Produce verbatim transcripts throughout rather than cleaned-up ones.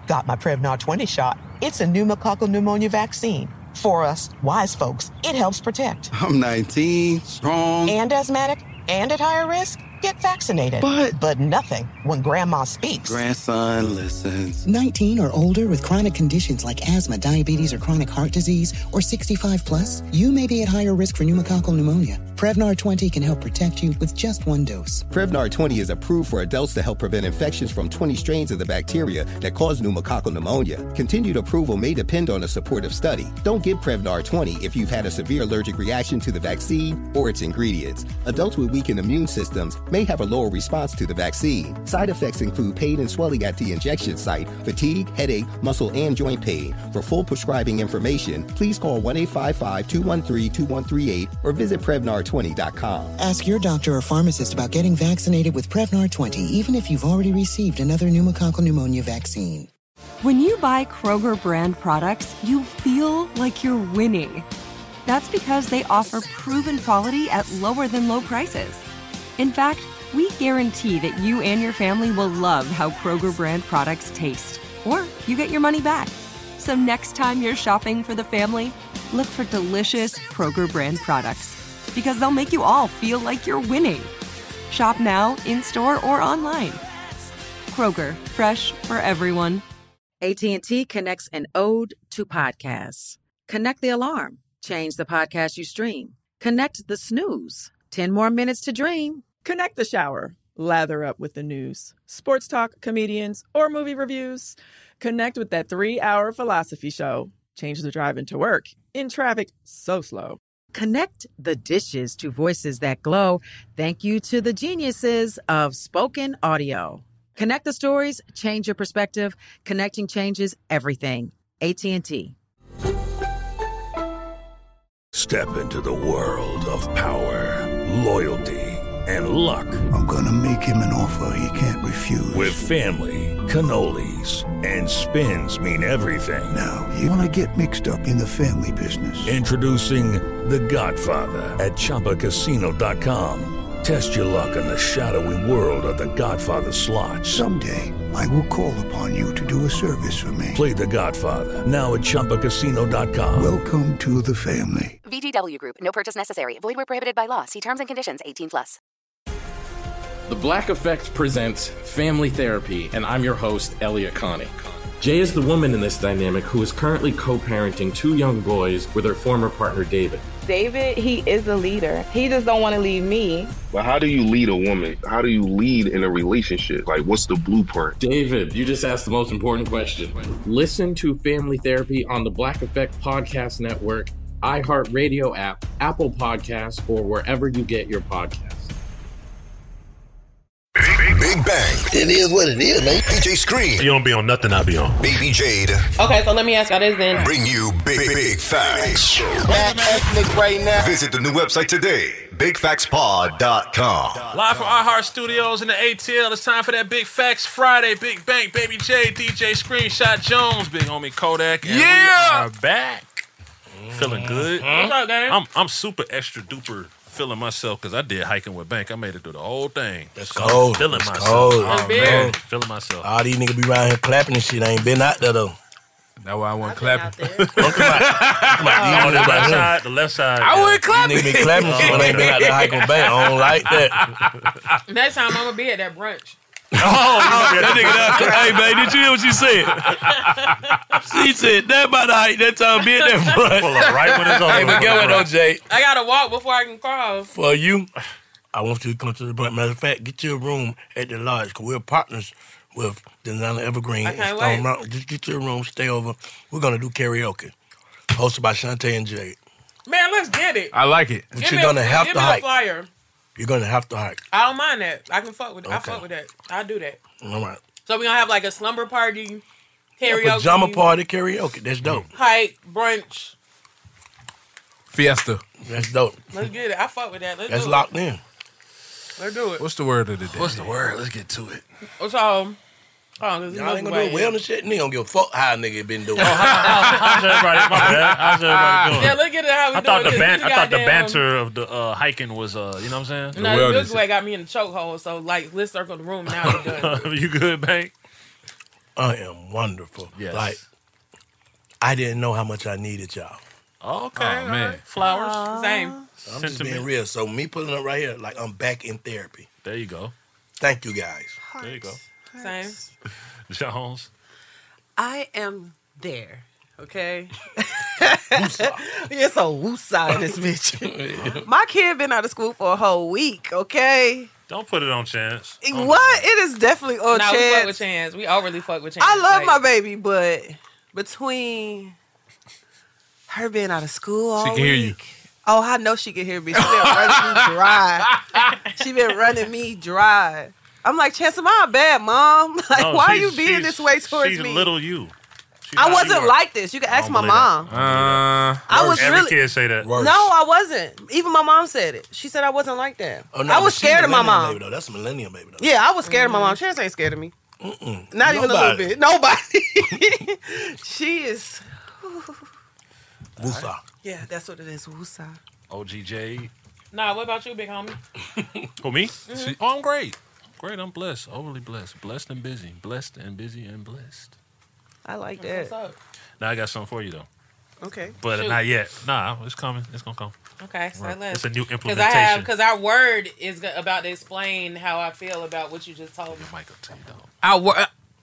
Got my Prevnar twenty shot. It's a pneumococcal pneumonia vaccine. For us, wise folks, it helps protect. I'm nineteen, strong. And asthmatic, and at higher risk. Get vaccinated. But... But nothing when Grandma speaks. Grandson listens. nineteen or older with chronic conditions like asthma, diabetes, or chronic heart disease, or sixty-five plus, you may be at higher risk for pneumococcal pneumonia. Prevnar twenty can help protect you with just one dose. Prevnar twenty is approved for adults to help prevent infections from twenty strains of the bacteria that cause pneumococcal pneumonia. Continued approval may depend on a supportive study. Don't get Prevnar twenty if you've had a severe allergic reaction to the vaccine or its ingredients. Adults with weakened immune systems may have a lower response to the vaccine. Side effects include pain and swelling at the injection site, fatigue, headache, muscle, and joint pain. For full prescribing information, please call one eight five five, two one three, two one three eight or visit Prevnar twenty dot com. Ask your doctor or pharmacist about getting vaccinated with Prevnar twenty, even if you've already received another pneumococcal pneumonia vaccine. When you buy Kroger brand products, you feel like you're winning. That's because they offer proven quality at lower than low prices. In fact, we guarantee that you and your family will love how Kroger brand products taste, or you get your money back. So next time you're shopping for the family, look for delicious Kroger brand products, because they'll make you all feel like you're winning. Shop now, in-store, or online. Kroger, fresh for everyone. A T and T connects an ode to podcasts. Connect the alarm. Change the podcast you stream. Connect the snooze. ten more minutes to dream. Connect the shower. Lather up with the news, sports talk, comedians, or movie reviews. Connect with that three-hour philosophy show. Change the drive into work in traffic so slow. Connect the dishes to voices that glow. Thank you to the geniuses of spoken audio. Connect the stories, change your perspective. Connecting changes everything. A T and T. Step into the world of power, loyalty, and luck. I'm gonna make him an offer he can't refuse. With family, cannolis, and spins mean everything. Now, you wanna get mixed up in the family business. Introducing The Godfather at Chumba Casino dot com. Test your luck in the shadowy world of The Godfather slot. Someday, I will call upon you to do a service for me. Play The Godfather, now at Chumba Casino dot com. Welcome to the family. V G W Group. No purchase necessary. Void where prohibited by law. See terms and conditions. eighteen plus. The Black Effect presents Family Therapy, and I'm your host, Elliot Connie. Jay is the woman in this dynamic who is currently co-parenting two young boys with her former partner, David. David, he is a leader. He just don't want to leave me. But how do you lead a woman? How do you lead in a relationship? Like, what's the blueprint? David, you just asked the most important question. Listen to Family Therapy on the Black Effect Podcast Network, iHeartRadio app, Apple Podcasts, or wherever you get your podcasts. Big Bang. It is what it is, man. D J Scream. You don't be on nothing, I be on. Baby Jade. Okay, so let me ask y'all this then. Bring you big, big, big facts. Mad ethnic right now. Visit the new website today, big facts pod dot com. Live from iHeart Studios in the A T L, it's time for that Big Facts Friday. Big Bang, Baby J, D J Screenshot Jones, big homie Kodak, and yeah! we are back. Feeling good. What's up, gang? I'm I'm super extra duper feeling myself because I did hiking with Bank. I made it through the whole thing. That's so cold. I'm feeling That's myself. cold. Oh, That's man. big. Feeling myself. All these niggas be around here clapping and shit. I ain't been out there though. That's why I wasn't clapping. I'm talking about, I'm talking On the about left him. side, the left side. I yeah. wasn't clapping. These niggas be clapping shit when they ain't been out there hiking with Bank. I don't like that. Next time I'm gonna be at that brunch. Oh, that nigga down. Hey, man, did you hear what she said? She said that about the height. That time be at that front. Pull up right when it's over. Hey, but get what though, Jay? I gotta walk before I can cross. For you, I want you to come to the brunch. Matter of fact, get you a room at the lodge because we're partners with Designer Evergreen. I can't and wait. Stone Mountain. Just get your room, stay over. We're gonna do karaoke, hosted by Shantae and Jade. Man, let's get it. I like it. But Give you're me a- gonna have give to me hike. A flyer. You're gonna have to hike. I don't mind that. I can fuck with it. I Okay. fuck with that. I'll do that. All right. So we gonna have like a slumber party, Yeah, karaoke, pajama party karaoke. That's dope. hike, brunch. Fiesta. That's dope. Let's get it. I fuck with that. Let's That's do locked it. in. Let's do it. What's the word of the day? What's the word? Let's get to it. So, hold on, cause Y'all ain't gonna do a wellness shit. Nigga gonna give a fuck how a nigga been doing. How's everybody? My bad. How's everybody doing? Yeah, let's get it how we I do thought it, the 'cause ban- you I thought the goddamn- banter of the uh, hiking was, uh, you know what I'm saying? No, the good way got me in the chokehold. So like, let's circle the room now. We're done. You good, Bank? I am wonderful. Yes. Like, I didn't know how much I needed y'all. Okay, Oh, man. right. Flowers. Aww. Same. I'm Sent just to being me. real. So me pulling up right here, like I'm back in therapy. There you go. Thank you guys. There you go. Same. Jones. I am there. Okay. It's a woosah in this bitch. My kid been out of school for a whole week. Okay. Don't put it on Chance. What? It is definitely on Nah, we fuck Chance. with Chance. We overly fuck with Chance. I love Like, my baby, but between her being out of school all She can hear you. week. Oh, I know she can hear me. She been running me dry. She been running me dry. I'm like, Chance, am I a bad mom? Like, No, why are she's- you being she's- this way towards she's me? little you. She's I how you wasn't are. like this. You can ask my mom. Uh, I was Every really- kid say that. No, I wasn't. Even my mom said it. She said I wasn't like that. Oh, no, I but was she scared of my millennial mom. Baby, though. That's a millennial baby, though. Yeah, I was scared of my mom. Chance ain't scared of me. Mm-mm. Not even a little Nobody. bit. Nobody. She is. Woosah. Yeah, that's what it is. Woosah. O G J. Nah, what about you, big homie? For me? Mhm. Oh, I'm great. Great. I'm blessed. Overly blessed. Blessed and busy. Blessed and busy and blessed. I like What's that. up? Now I got something for you though. Okay. But Shoot. not yet. Nah, it's coming. It's gonna come. Okay, so Right. let's. It's a new Because I have, implementation. because our word is go- about to explain how I feel about what you just told me. Michael T. Dog. Our word.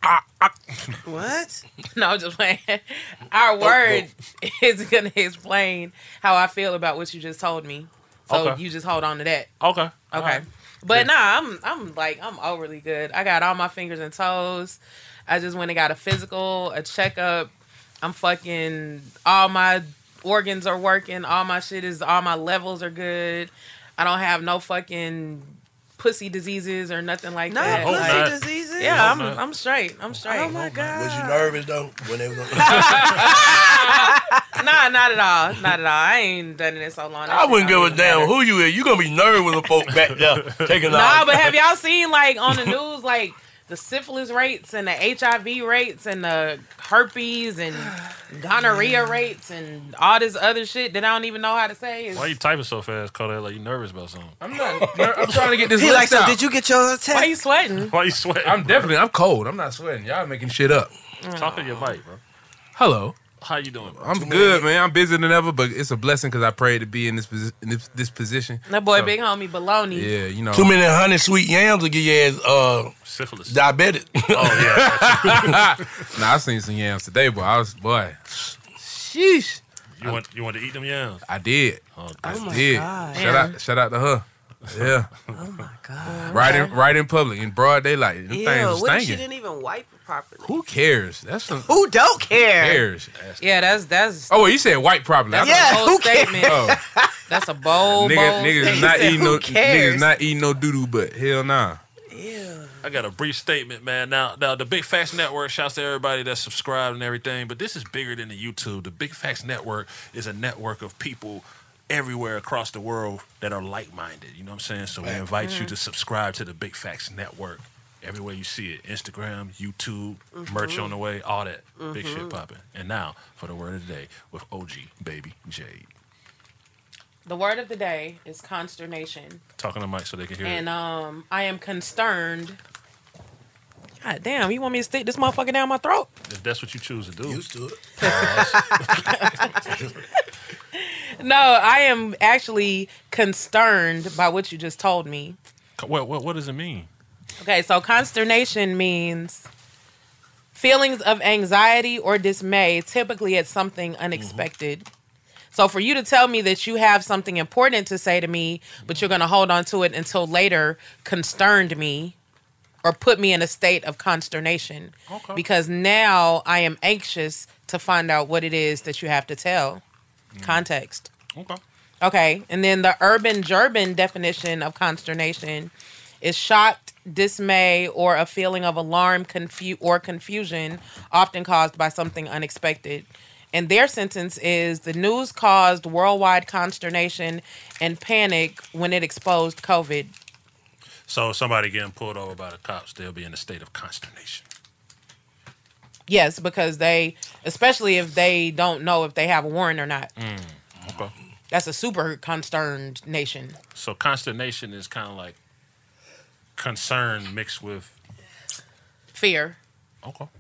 What? No, I'm just playing. Our word is gonna explain how I feel about what you just told me. So Okay. you just hold on to that. Okay. Okay. Alright. But nah, I'm I'm like I'm overly good. I got all my fingers and toes. I just went and got a physical, a checkup. I'm fucking all my organs are working. All my shit is all my levels are good. I don't have no fucking pussy diseases or nothing like No that. pussy Like, diseases? Yeah, Hope I'm not. I'm straight. I'm straight. Oh my god. Was you nervous though when they was on? Nah, not at all. Not at all. I ain't done it in so long. That I shit wouldn't give don't a even damn matter. who you is. You gonna be nervous with the folk back there taking Nah, out. but have y'all seen like on the news like the syphilis rates and the H I V rates and the herpes and gonorrhea rates and all this other shit that I don't even know how to say? Is, Why you typing so fast, Kodak? Like you nervous about something? I'm not. I'm trying to get this He list like, so out. did you get your test? why you sweating? Why you sweating? I'm definitely. I'm cold. I'm not sweating. Y'all making shit up. Talk to your mic, bro. Hello. How you doing, bro? I'm good, man. I'm busier than ever, but it's a blessing because I prayed to be in this posi- in this, this position. That boy, So, big homie, baloney. Yeah, you know. Too many honey sweet yams will get your ass uh syphilis diabetic. Oh yeah. Nah, I seen some yams today, boy. I was boy. Sheesh. You want you want to eat them yams? I did. Oh, I Oh my did. God. Shout Yeah. out, shout out to her. Yeah, Oh my god. right in right in public in broad daylight. Them Ew, things was what if she stinking. didn't even wipe it properly? Who cares? That's some Who don't care? cares. Yeah, that's that's Oh, well, you said white properly. that's I Yeah, a bold who cares? statement. Oh, That's a bold, nigga, bold niggas statement. not said, eating who no cares? niggas not eating no doo doo, but hell nah. Ew. I got a brief statement, man. Now, now the Big Facts Network shouts to everybody that's subscribed and everything, but this is bigger than the YouTube. The Big Facts Network is a network of people everywhere across the world that are like-minded. You know what I'm saying? So we invite you to subscribe to the Big Facts Network. Everywhere you see it, Instagram, YouTube, merch on the way, all that big shit popping. And now for the word of the day with O G Baby Jade. The word of the day is consternation, Talking to Mike so they can hear and it. um, I am concerned. God damn, you want me to stick this motherfucker down my throat? If that's what you choose to do. Used to it. No, I am actually concerned by what you just told me. What, what, what does it mean? Okay, so consternation means feelings of anxiety or dismay, typically at something unexpected. So for you to tell me that you have something important to say to me, but you're going to hold on to it until later, concerned me or put me in a state of consternation. Okay. Because now I am anxious to find out what it is that you have to tell. Context. Okay. Okay, and then the urban German definition of consternation is shocked, dismay, or a feeling of alarm, confu- or confusion, often caused by something unexpected. And their sentence is, the news caused worldwide consternation and panic when it exposed COVID. So somebody getting pulled over by the cops, they'll be in a state of consternation. Yes, because they, especially if they don't know if they have a warrant or not. Mm, okay. That's a super concerned nation. So consternation is kind of like concern mixed with Fear. okay.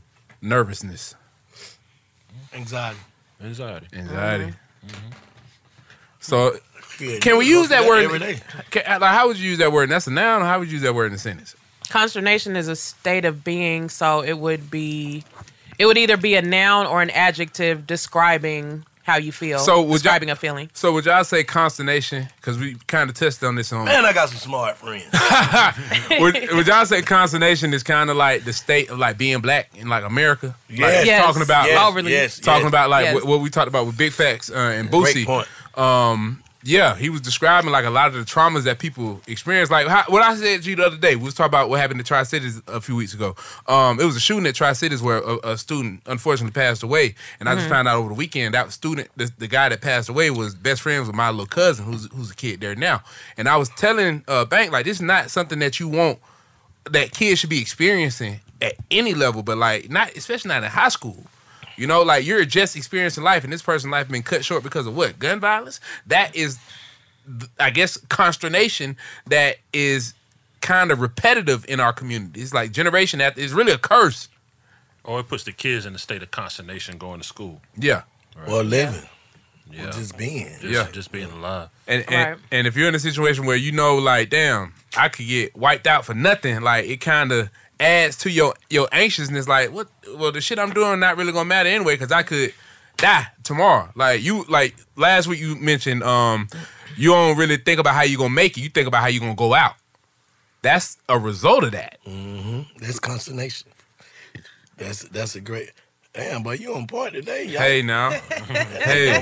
nervousness. Anxiety. Anxiety. Anxiety. Mm-hmm. So, Yeah, can we you use go that through word? every day. Can, like, how would you use that word? And that's a noun. Or how would you use that word in a sentence? Consternation is a state of being, so it would be, it would either be a noun or an adjective describing how you feel. So would describing y'all, a feeling. So would y'all say consternation? Because we kind of touched on this on. Man, I got some smart friends. would, would y'all say consternation is kind of like the state of like being black in like America? Yes. Like, Yes. talking about Yes. like, Overly. Yes. talking Yes. about like Yes. what, what we talked about with Big Facts uh, and Great Boosie. point. Um, yeah, he was describing like a lot of the traumas that people experience. Like how, what I said to you the other day, we was talking about what happened to Tri-Cities a few weeks ago. Um, it was a shooting at Tri-Cities where a, a student unfortunately passed away, and I just Mhm. found out over the weekend that student, the, the guy that passed away, was best friends with my little cousin, who's who's a kid there now. And I was telling uh, Bank like this is not something that you want that kids should be experiencing at any level, but like not especially not in high school. You know, like you're just experiencing life, and this person's life been cut short because of what? Gun violence? That is, I guess, consternation that is kind of repetitive in our community. It's like generation that is really a curse. Or it puts the kids in a state of consternation going to school. Yeah. Right. Or living. Yeah. Or just being. Just, Yeah. just being alive. And, and and if you're in a situation where you know, like, damn, I could get wiped out for nothing, like it kind of adds to your your anxiousness. Like, what? Well, the shit I'm doing not really gonna matter anyway, because I could die tomorrow. Like you, like last week you mentioned, um, you don't really think about how you gonna make it. You think about how you gonna go out. That's a result of that. Mm-hmm. That's consternation. That's that's a great. Damn, but you on point today, y'all. Hey now, hey.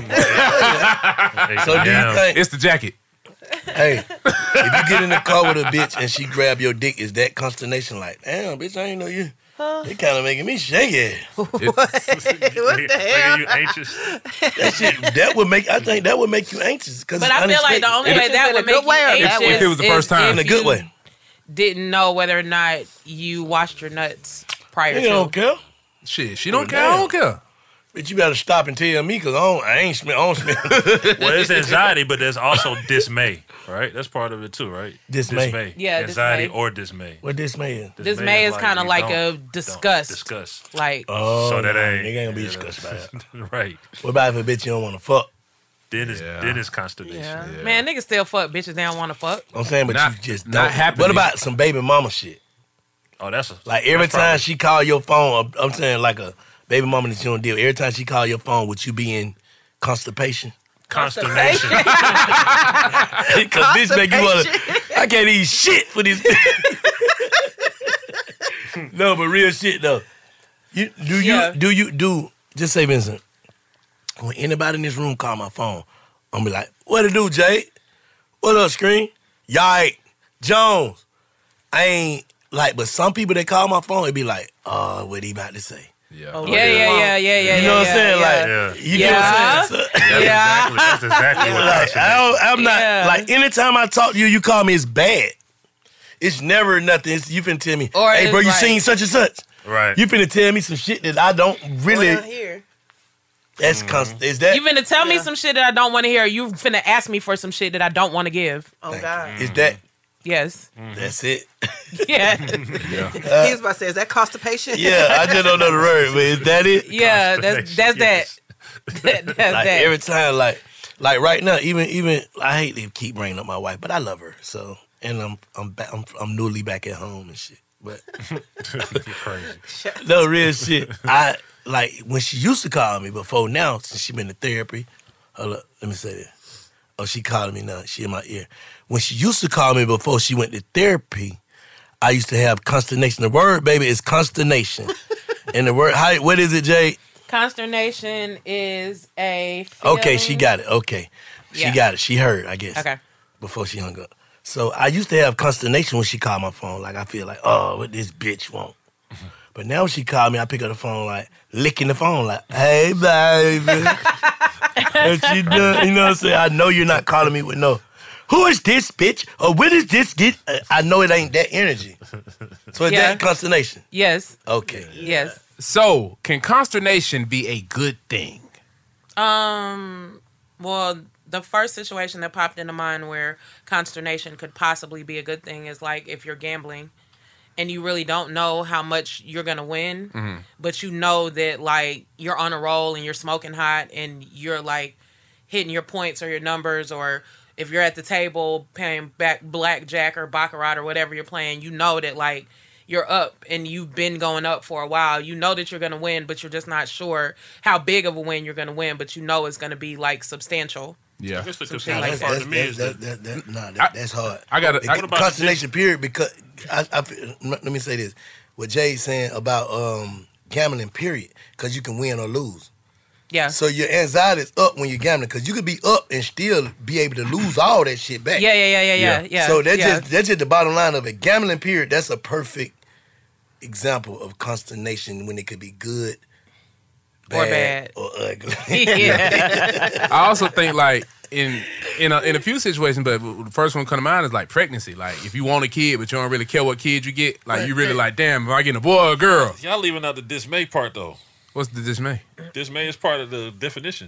So do you think It's the jacket. Hey, if you get in the car with a bitch and she grab your dick, is that consternation? Like, damn, bitch, I ain't know you. It kind of making me shaky. What the hell? You anxious? That shit, that would make. I think that would make you anxious. Cause But it's I feel like the unexpected. only If- way that in a would good make you way or bad anxious way? If it was the first is time. if in a good you way. Didn't know whether or not you washed your nuts prior You to. don't care. Shit, she don't care. I don't care. But you better stop and tell me, cause I, don't, I ain't smell. I don't smell. Well, it's anxiety, but there's also dismay, right? That's part of it too, right? Dismay. Yeah, anxiety dismay. or dismay. What dismay is? Dismay is kind of you like don't- a disgust. don't Disgust. Like, Oh, So that no, ain't- nigga ain't gonna be yeah, discussed by that. Right. What about if a bitch you don't want to fuck? Then it's Yeah. then it's consternation. yeah. Man, niggas still fuck bitches they don't want to fuck. I'm saying, but Not- you just not don't. happening. What about some baby mama shit? Oh, that's a, Like every that's time probably- she call your phone, I'm- I'm saying like a baby mama that you don't deal with. Every time she call your phone, would you be in constipation? consternation. Because bitch make you wanna. I can't eat shit for this. No, but real shit though. You do you Yeah. do you do just say Vincent. When anybody in this room call my phone, I'm gonna be like, "What it do, Jay? What up, Screen? Yike, Jones." I ain't like, but some people that call my phone, it be like, "Oh, what he about to say?" Yeah. Yeah, yeah, yeah, yeah, yeah. You know what I'm yeah, saying? yeah. Like, Yeah. you Yeah. get what I'm saying? So- That's Yeah. exactly, that's exactly what Like, consternation I don't, I'm not Yeah. like anytime I talk to you, you call me it's bad. It's never nothing. It's, you finna tell me, Or hey, it's bro, you like- seen such and such. Right. You finna tell me some shit that I don't really. Around here. That's Mm-hmm. const- Is that? You finna tell me Yeah. some shit that I don't want to hear. You finna ask me for some shit that I don't want to give. Oh Thank God. you. Is that? Yes. That's it. Yeah. He was about to say, is that constipation? Yeah, I just don't know the word, but is that it? Yeah. That's that's Yes. that. That- that's Like that. every time, like, like right now, even even I hate to keep bringing up my wife, but I love her. So, and I'm I'm back, I'm I'm newly back at home and shit. But You're crazy. no real shit. I like when she used to call me before now, since she been to therapy. Hold up, let me say that. Oh, she calling me now. She in my ear. When she used to call me before she went to therapy, I used to have consternation. The word, baby, is consternation. And the word, how, what is it, Jay? Consternation is a feeling. Okay, she got it. Okay. She Yeah. got it. She heard, I guess. Okay. Before she hung up. So I used to have consternation when she called my phone. Like, I feel like, oh, what this bitch want? But now when she called me, I pick up the phone, like, licking the phone, like, hey, baby. And she done, you know what I'm saying? I know you're not calling me with no, who is this bitch? Or when is this get? Uh, I know it ain't that energy. So is Yeah. that consternation? Yes. Okay. Yes. So, can consternation be a good thing? Um. Well, the first situation that popped into mind where consternation could possibly be a good thing is like if you're gambling and you really don't know how much you're gonna win, Mhm. but you know that like you're on a roll and you're smoking hot and you're like hitting your points or your numbers, or if you're at the table playing back blackjack or baccarat or whatever you're playing, you know that like you're up and you've been going up for a while. You know that you're gonna win, but you're just not sure how big of a win you're gonna win, but you know it's gonna be like substantial. Yeah. I guess the Some shit confusion like part that. to me is that, that, that, that, nah, that, that's hard. I gotta- The I- What about consternation period, because I, I feel- let me say this: what Jay's saying about um, gambling period, because you can win or lose. Yeah. So your anxiety is up when you're gambling, because you could be up and still be able to lose all that shit back. Yeah, yeah, yeah, yeah, yeah, yeah. So that's yeah. just that's just the bottom line of it. Gambling period. That's a perfect example of consternation when it could be good, Or bad. or ugly. Yeah. I also think like in in a, in a few situations, but the first one come to mind is like pregnancy. Like if you want a kid, but you don't really care what kid you get, like you really like, damn, am I getting a boy or a girl? Y'all leaving out the dismay part though. What's the dismay? Dismay is part of the definition.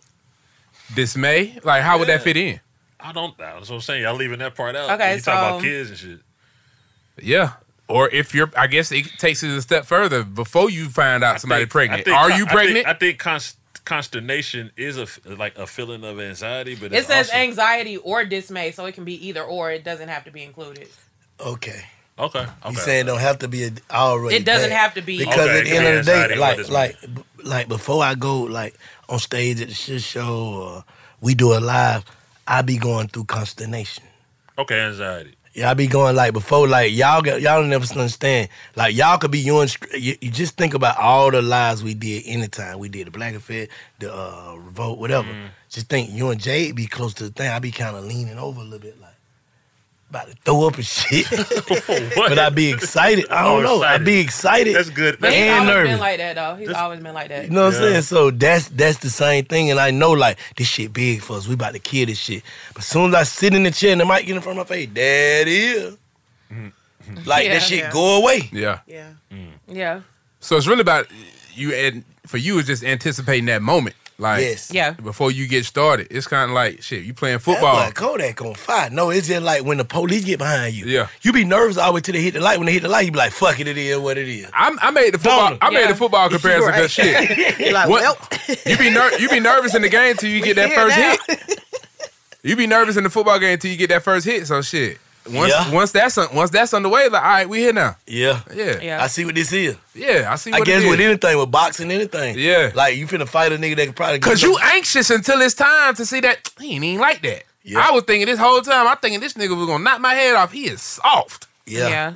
Dismay? Like how would that Yeah. fit in? I don't. That's what I'm saying. Y'all leaving that part out. Okay, you talk about so- kids and shit. Yeah. Or if you're, I guess it takes it a step further. Before you find out somebody think- pregnant, I think are con- you I think- pregnant? I think, const- consternation is a f- like a feeling of anxiety, but It it's says also, anxiety or dismay, so it can be either or. It doesn't have to be included. Okay. Okay. You saying don't have to be a, already. It doesn't bad. have to be. Because Okay, at the it end can of be the day, anxiety or like this like b- like before I go like on stage at the shit show or we do a live, I be going through consternation. Okay, anxiety. Yeah, I be going like before, like y'all get y'all don't never understand. Like y'all could be you and you, you just think about all the lives we did anytime we did the Black Effect, the uh, Revolt, whatever. Mm-hmm. Just think you and Jade be close to the thing. I be kind of leaning over a little bit, like about to throw up and shit. But I be excited. I don't Oh, know. I excited. be excited. That's good. But he's and always nervous. been like that, though. He's always been like that. You know what Yeah. I'm saying? So that's that's the same thing, and I know like this shit big for us. We about to kill this shit. But as soon as I sit in the chair and the mic get in front of my face, that is like Yeah, that shit yeah. go away. Yeah. Yeah. Yeah. So it's really about you, and for you, it's just anticipating that moment. Like, Yes. Yeah. before you get started, it's kind of like shit. You playing That's football. like Kodak on fire. No, it's just like when the police get behind you. Yeah. You be nervous all the way till they hit the light. When they hit the light, you be like, fuck it, it is what it is. I, I made the football. Don't. I made Yeah. the football comparison Right. because shit. You're like, What- well, You be ner- you be nervous in the game till you get that here first now. hit. You be nervous in the football game till you get that first hit. So shit. Once Yeah. once that's un- once that's underway, like all right, we here now. Yeah. Yeah, Yeah. I see what this is. yeah. I see. I What guess it is. with anything, with boxing, anything. Yeah. Like you finna fight a nigga that could probably get Cause some- you anxious until it's time to see that he ain't even like that. Yeah. I was thinking this whole time. I'm thinking this nigga was gonna knock my head off. He is soft. Yeah. Yeah.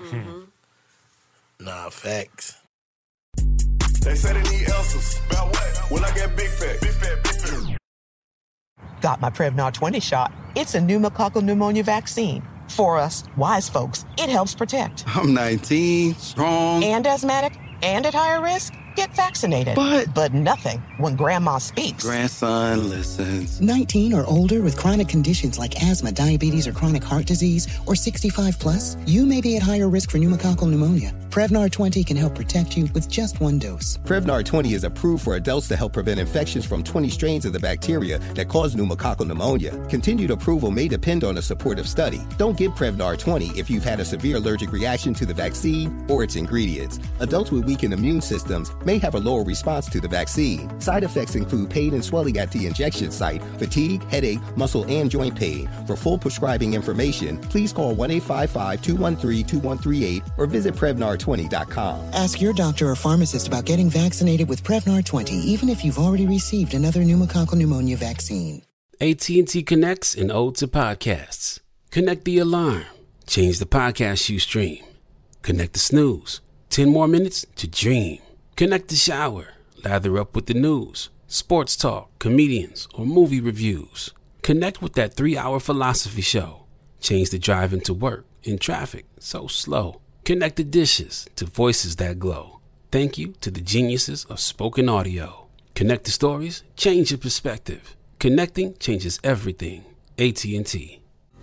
Nah, facts. They say they need answers. About what? When I get big fat. Big fat, big fat. Got my Prevnar twenty shot. It's a pneumococcal pneumonia vaccine. For us, wise folks, it helps protect. I'm nineteen, strong. And asthmatic and at higher risk? Get vaccinated. But- But nothing when grandma speaks. Grandson listens. nineteen or older with chronic conditions like asthma, diabetes, or chronic heart disease, or sixty-five plus, you may be at higher risk for pneumococcal pneumonia. Prevnar twenty can help protect you with just one dose. Prevnar twenty is approved for adults to help prevent infections from twenty strains of the bacteria that cause pneumococcal pneumonia. Continued approval may depend on a supportive study. Don't give Prevnar twenty if you've had a severe allergic reaction to the vaccine or its ingredients. Adults with weakened immune systems may have a lower response to the vaccine. Side effects include pain and swelling at the injection site, fatigue, headache, muscle, and joint pain. For full prescribing information, please call one eight five five, two one three, two one three eight or visit Prevnar twenty dot com. Ask your doctor or pharmacist about getting vaccinated with Prevnar twenty, even if you've already received another pneumococcal pneumonia vaccine. A T and T connects an ode to podcasts. Connect the alarm. Change the podcast you stream. Connect the snooze. Ten more minutes to dream. Connect the shower. Lather up with the news, sports talk, comedians, or movie reviews. Connect with that three-hour philosophy show. Change the drive into work in traffic so slow. Connect the dishes to voices that glow. Thank you to the geniuses of spoken audio. Connect the stories, change your perspective. Connecting changes everything. A T and T.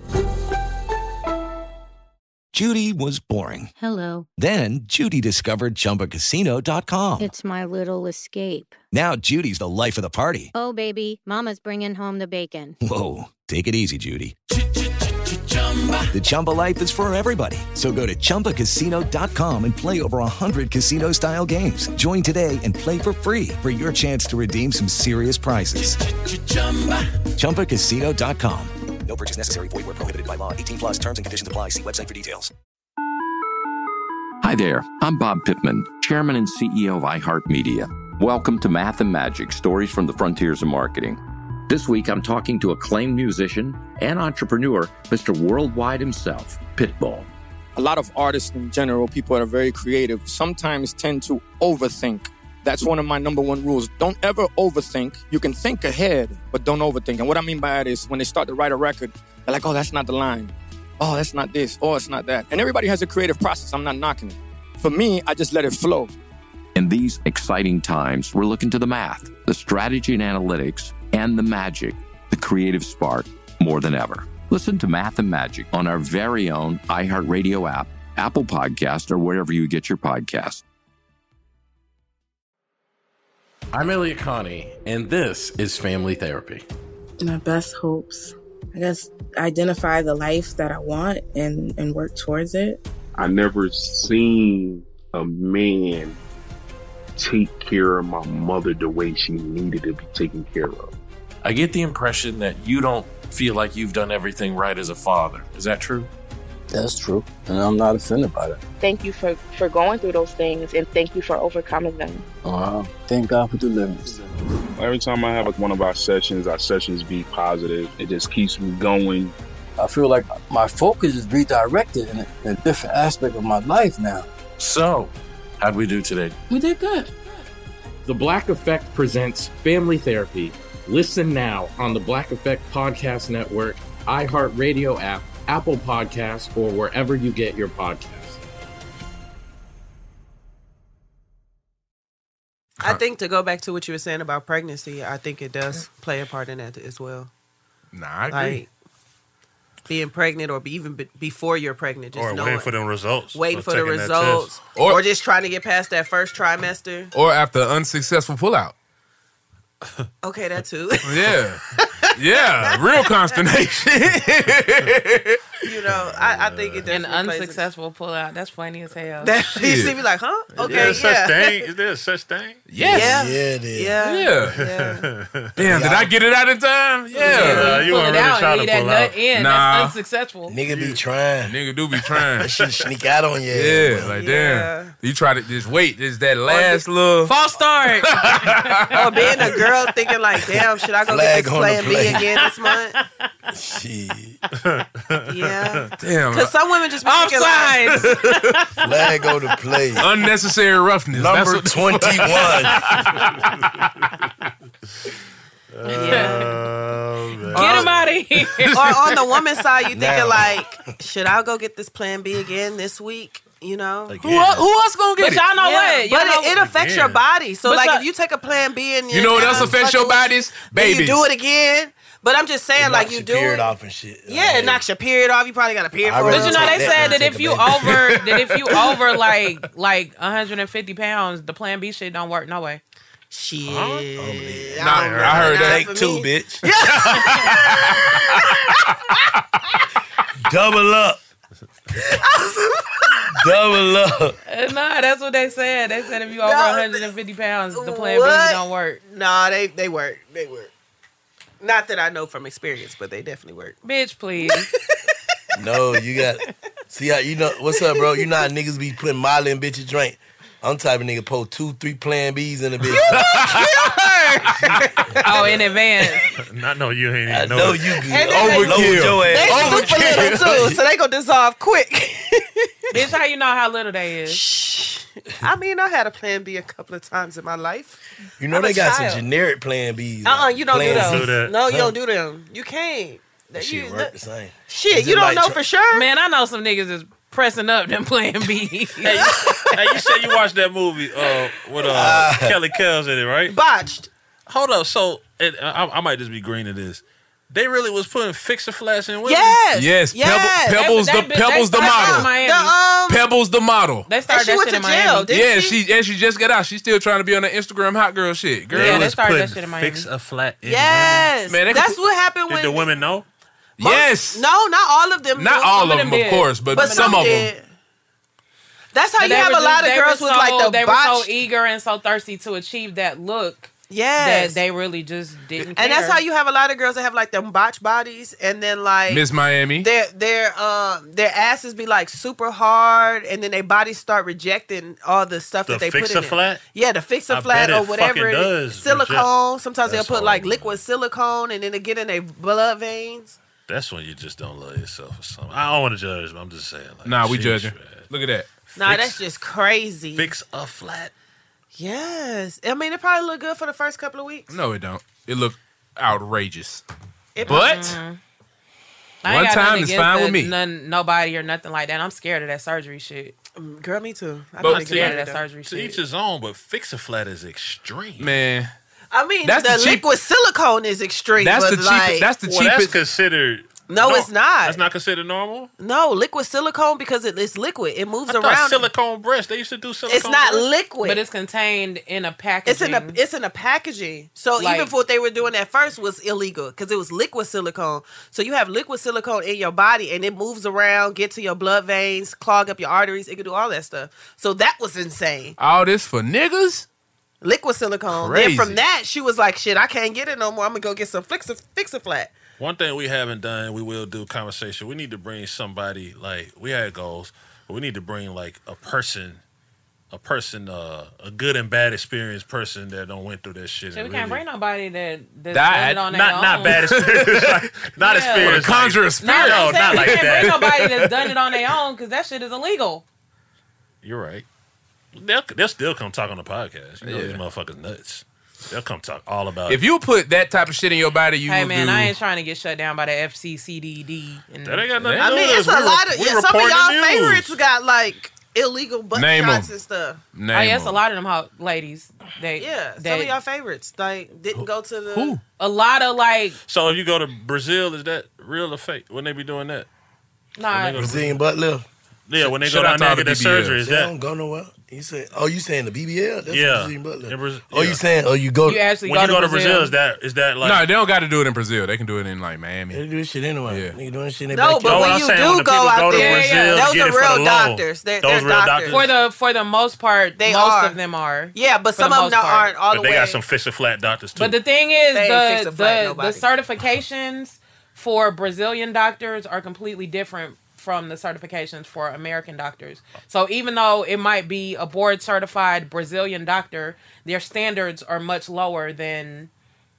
Judy was boring. Hello. Then Judy discovered Chumba Casino dot com. It's my little escape. Now Judy's the life of the party. Oh, baby, mama's bringing home the bacon. Whoa, take it easy, Judy. The Chumba life is for everybody. So go to Chumba Casino dot com and play over one hundred casino-style games. Join today and play for free for your chance to redeem some serious prizes. Chumba Casino dot com. No purchase necessary. Void where prohibited by law. eighteen plus terms and conditions apply. See website for details. Hi there. I'm Bob Pittman, Chairman and C E O of iHeartMedia. Welcome to Math and Magic, Stories from the Frontiers of Marketing. This week, I'm talking to acclaimed musician and entrepreneur, Mister Worldwide himself, Pitbull. A lot of artists in general, people that are very creative, sometimes tend to overthink. That's one of my number one rules. Don't ever overthink. You can think ahead, but don't overthink. And what I mean by that is when they start to write a record, they're like, oh, that's not the line. Oh, that's not this. Oh, it's not that. And everybody has a creative process. I'm not knocking it. For me, I just let it flow. In these exciting times, we're looking to the math, the strategy and analytics, and the magic, the creative spark, more than ever. Listen to Math and Magic on our very own iHeartRadio app, Apple Podcast, or wherever you get your podcasts. I'm Elliot Connie, and this is Family Therapy. My best hopes, I guess, identify the life that I want and, and work towards it. I never seen a man take care of my mother the way she needed to be taken care of. I get the impression that you don't feel like you've done everything right as a father. Is that true? That's true, and I'm not offended by that. Thank you for, for going through those things, and thank you for overcoming them. Wow. Thank God for deliverance. Every time I have like one of our sessions, our sessions be positive. It just keeps me going. I feel like my focus is redirected in a, in a different aspect of my life now. So, how'd we do today? We did good. The Black Effect presents Family Therapy. Listen now on the Black Effect Podcast Network, iHeartRadio app, Apple Podcasts, or wherever you get your podcasts. I think to go back to what you were saying about pregnancy, I think it does play a part in that as well. Nah, I agree. Like, being pregnant or be even be- before you're pregnant, just or knowing, waiting for them results. waiting or for the taking that results, test. or, Or- just trying to get past that first trimester. Or after unsuccessful pullout. Okay, that too. Yeah. Yeah. Real consternation. You know, I, I think it An definitely plays a- unsuccessful pullout. That's funny as hell. That, you see me like, huh? Okay, Is there yeah. such thing? Is there a such thing? Yes. Yeah. Yeah, it is. Yeah. Yeah. Yeah. Damn, did I get it out in time? Yeah. Yeah, you pull weren't it really out trying and to leave pull that out. nut in. Nah. That's unsuccessful. Nigga be trying. Nigga do be trying. That shit sneak out on you. Yeah, like Yeah. damn. You try to just wait. Is that last little False start. Or being a girl thinking like, damn, should I go Flag get this on the plan B plate. again this month? Shit. Yeah. damn Because some women just be thinking like, Offside. Flag on the play. unnecessary roughness? That's Number what- twenty-one. yeah. Get him out of here. Or on the woman's side, you thinking Now. like, should I go get this plan B again this week? You know? Who, who else gonna get But it? y'all know Yeah, what? but Y'all know, it, it affects your Again. body. So, But like, so- if you take a plan B and You know what else you're affects your fucking- bodies? then Babies. you do it again. But I'm just saying, It like, knocks you your do period it. off and shit. Yeah, it knocks your period off. You probably got a period I for really it. But you know, Take they that said and that take if a you baby. over that if you over like like one hundred fifty pounds, the Plan B shit don't work no way. Shit. Nah, I, don't I heard know. that. Take For two, me. bitch. Double up. Double up. Uh, nah, that's what they said. They said if you over No, one hundred fifty pounds, the Plan what? B don't work. Nah, they they work. They work. Not that I know from experience, but they definitely work. Bitch, please. No, you got. See how you know what's up, bro? You know how niggas be putting Molly in bitches drink. I'm the type of nigga pour two, three Plan B's in a bitch. Oh, in advance. Not know you ain't I even know. know it. you good. And then they- Load your They ass. super little too, so they gonna dissolve quick. Bitch, how you know how little they is? I mean, I had a Plan B a couple of times in my life. You know I'm they a got child. some generic Plan B's. Uh uh you don't do Plan those. Z. Do that. No, you Huh? don't do them. You can't. That You- shit work the same. Shit, Is you it don't like know tr- for sure. Man, I know some niggas is pressing up them Plan B. Hey, you, hey, you said you watched that movie uh, with uh, Kelly Kells in it, right? Botched. Hold up. So it, I, I might just be green to this. They really was putting Fix-A-Flash in women? Yes. Yes, Yes. Pebble, Pebbles That- the that- Pebbles the they started model. in Miami. The, um, Pebbles the model. They started And she that went shit in to jail, Miami. didn't Yeah, she? she and she just got out. She's still trying to be on the Instagram hot girl shit. Girl, Yeah, they was started that putting shit in Miami. Fix-A-Flat in Yes. Man, they That's could- what happened women. Did when the women know? Yes. No, not all of them. Not do. all Some of them, did. of course, but, But some, some of did. them. That's how But you they have were a just- lot of they girls were with so, like the they botch. were so eager and so thirsty to achieve that look. Yes. That they really just didn't care. And that's how you have a lot of girls that have like them botch bodies, and then like Miss Miami. their their um their asses be like super hard, and then their bodies start rejecting all the stuff The that they put in it. Fix-A-Flat? Yeah, the fix a I flat bet or it whatever. fucking it- does silicone. reject. Sometimes That's they'll put like liquid silicone, and then they get in their blood veins. That's when you just don't love yourself or something. I don't want to judge, but I'm just saying. Like, Nah, we sheesh, judging. man. Look at that. Nah, Fix- that's just crazy. Fix a flat. Yes, I mean it probably look good for the first couple of weeks. No, it don't. It look outrageous. It- but Mm. I ain't one got time nothing is against fine the- with me. None, nobody or nothing like that. I'm scared of that surgery shit. Girl, me too. I But don't see, get that it. surgery to shit. each his own, but fix a flat is extreme. Man, I mean, That's the, the cheap- liquid silicone is extreme. That's but the cheapest- like, that's the well, that's cheapest- considered. No, it's not. That's not considered normal. No, liquid silicone because it, it's liquid. It moves I thought around. silicone breast. They used to do silicone. It's not breast. liquid. But it's contained in a packaging. It's in a it's in a packaging. So Like- even for what they were doing at first was illegal because it was liquid silicone. So you have liquid silicone in your body and it moves around, get to your blood veins, clog up your arteries. It can do all that stuff. So that was insane. all this for niggas? Liquid silicone. Crazy. Then from that, she was like, "Shit, I can't get it no more. I'm gonna go get some fix a fix a flat." One thing we haven't done, we will do conversation. We need to bring somebody like we had goals, but we need to bring like a person, a person, uh, a good and bad experienced person that don't went through that shit. Shit, we and can't really- bring nobody that that's Died. done it on their Not- own. not bad experience, like, not Yeah. experience, Well, conjure a like- spirit. No, No, I'm saying not we like can't that. bring nobody that's done it on their own because that shit is illegal. You're right. They'll, they'll still come talk on the podcast. You know Yeah. these motherfuckers nuts. They'll come talk all about If it. you put that type of shit in your body, you Hey will man, do. I ain't trying to get shut down by the F C C D D. And That ain't got nothing I to do mean, with it's us. a We lot re- of we yeah, some of reporting y'all the news. favorites got like illegal butt Name shots 'em. and stuff. Name oh, yeah, it's a 'em. lot of them hot ladies. They, Yeah, they, some of y'all favorites like didn't go to the. Who? a lot of like, So if you go to Brazil, is that real or fake? When they be doing that? nah, Brazilian butt lift. Yeah, when they Shout go out down to there all and get the that B B Ls. surgery, is They that? don't go nowhere. You say, oh, you saying the B B L? That's Yeah. Brazilian butt lift. In Braz- Oh, yeah. you saying? Oh, you go. you actually When go, you to, go to Brazil. Brazil, is that is that like? No, they don't got to do it in Brazil. They can do it in like Miami. They do this shit anyway. Yeah. Nigga doing this shit in their No, backyard. but what when I'm you saying, do when the go people out go to there, Brazil, those get are it for real the low. doctors. They're, Those they're real doctors. doctors. For the for the most part, They most are. of them are. Yeah, but For some the of most them part. aren't all But the they way. got some fish and flat doctors too. But the thing is, They ain't fix the a flat the, the nobody. certifications for Brazilian doctors are completely different from the certifications for American doctors. So even though it might be a board certified Brazilian doctor, their standards are much lower than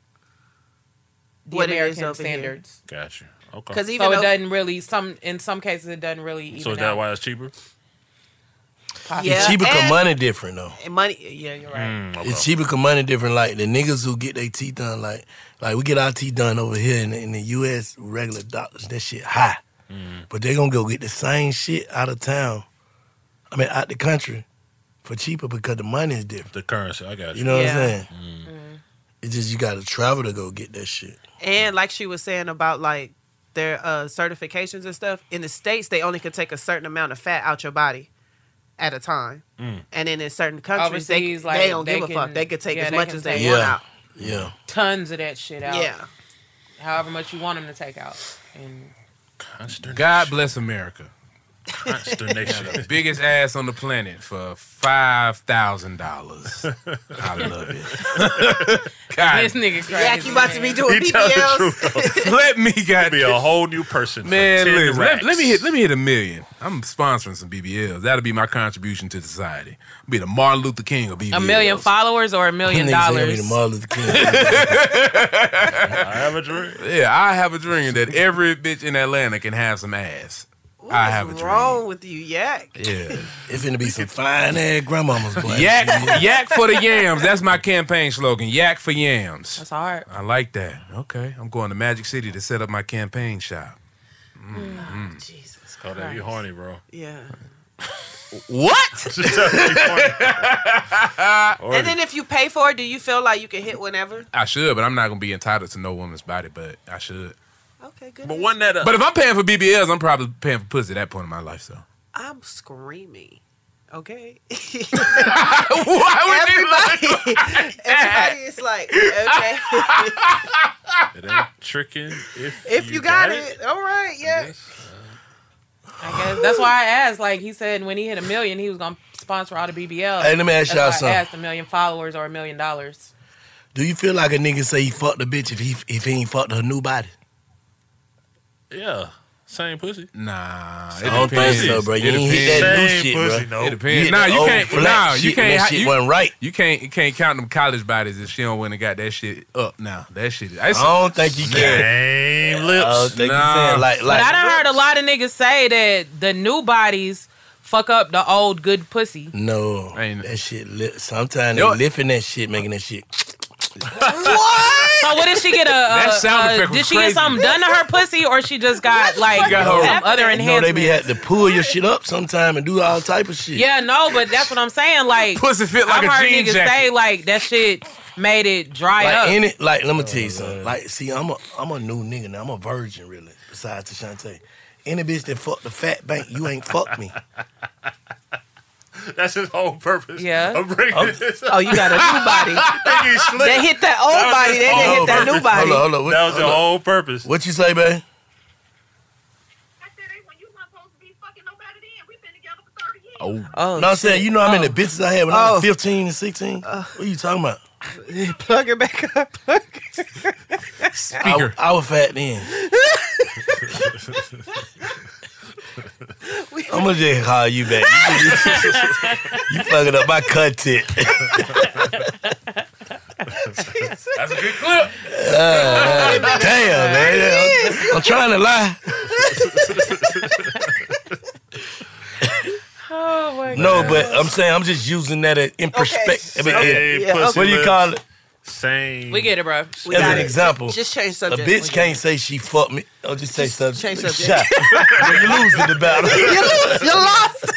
the What it is American over here. standards. Got you. Okay. Because even So it though doesn't really some in some cases it doesn't really even So is out. that why it's cheaper? Possibly. Yeah, It's cheaper cause and- money different though. and money, yeah, you're right. Mm, okay. It's cheaper cause money different. Like the niggas who get their teeth done, like like we get our teeth done over here in the, in the U S regular doctors. That shit high, Mm. but they gonna go get the same shit out of town. I mean, out the country for cheaper because the money is different. The currency, I got you. You know Yeah. what I'm saying? Mm. It's just you got to travel to go get that shit. And like she was saying about like their uh, certifications and stuff, in the States, they only can take a certain amount of fat out your body at a time. Mm. And then in certain countries, they, Overseas, like, they don't they give a can- fuck. They can take yeah, as they much can as they take- want Yeah. out. Yeah. Tons of that shit out. Yeah. However much you want them to take out. And Consternation. God bless America. Consternation. The biggest ass on the planet for five thousand dollars. I love it. God, this nigga crazy. Yak, you about to be doing He B B telling the Ls? truth. though. let me Be got a whole new person. for man. ten Listen, let, racks. let me hit. Let me hit a million. I'm sponsoring some B B Ls. That'll be my contribution to society. I'll be the Martin Luther King of B B Ls. a million followers or a million Niggas say I'm dollars? the Martin Luther King. I have a dream. Yeah, I have a dream that every bitch in Atlanta can have some ass. I have a What's dream. wrong with you, Yak? Yeah. It's finna be some fine ass grandmamas, boy. Yak, yak for the yams. That's my campaign slogan. Yak for yams. That's hard. I like that. Okay, I'm going to Magic City to set up my campaign shop. Oh, Jesus Oh, that you horny, bro. Yeah. What? And then if you pay for it, do you feel like you can hit whenever? I should, but I'm not gonna be entitled to no woman's body. But I should. Okay, good. But one that uh, But if I'm paying for B B Ls, I'm probably paying for pussy at that point in my life. So I'm screaming. Okay. why would you? Everybody, everybody is like, okay. It ain't tricking if, If you, you got, got it. all right, yeah. I guess that's why I asked. Like he said, when he hit a million, he was gonna sponsor all the B B L. Hey, let me ask That's y'all why something. I asked a million followers or a million dollars. Do you feel like a nigga say he fucked a bitch if he if he ain't fucked her new body? Yeah. Same pussy. Nah, I don't think so, bro. You It ain't hit that new depends. shit, pussy, bro. no. It depends. hit Nah, that you old can't. flat Nah, shit you and can't. that ha- shit you, wasn't right. You can't. You can't count them college bodies if she don't went and got that shit up. Now that shit. I don't think you can. Same lips. I don't think Nah. you can. Like, But like. I done heard a lot of niggas say that the new bodies fuck up the old good pussy. No, that shit. Li- Sometimes they Yo- lifting that shit, making that shit. What? So what did she get a? That a- sound a- effect was did she crazy. get something done to her pussy, or she just got like Got her- some other You know, they enhancements? be had to pull your shit up sometime and do all type of shit. Yeah, no, but that's what I'm saying. Like, Pussy fit like I've a heard jean niggas jacket. say like that shit made it dry Like up. in it, like let me tell you something. Like, see, I'm a I'm a new nigga now. I'm a virgin, really. Besides Tashante, any bitch that fucked the fat bank, you ain't fucked me. That's his whole purpose. Yeah. Of bringing Oh. this Oh, you got a new body. Thinking slick. They hit that old That was body, his they didn't whole hit that new purpose. body. Hold on, hold on. What, That was hold your on. whole purpose. What you say, babe? Oh, Oh, no, I'm saying, you know how many bitches I had when I Oh. was fifteen and sixteen? what are you talking about? Plug it back up. Speaker. I, I was fat then. I'm gonna just call you back. You, you fucking up my content. That's a good clip. Uh, damn, man. I'm, I'm trying to lie. Oh my No, but I'm saying I'm just using that in perspective. I mean, Same yeah, pussy what do you lips. call it? Same. We get it, bro. We As got an it. example, Just change a subject. bitch can't say she fucked me. Oh, just say subject. change subject. Shot. Well, you lose in the battle. You lose. You lost.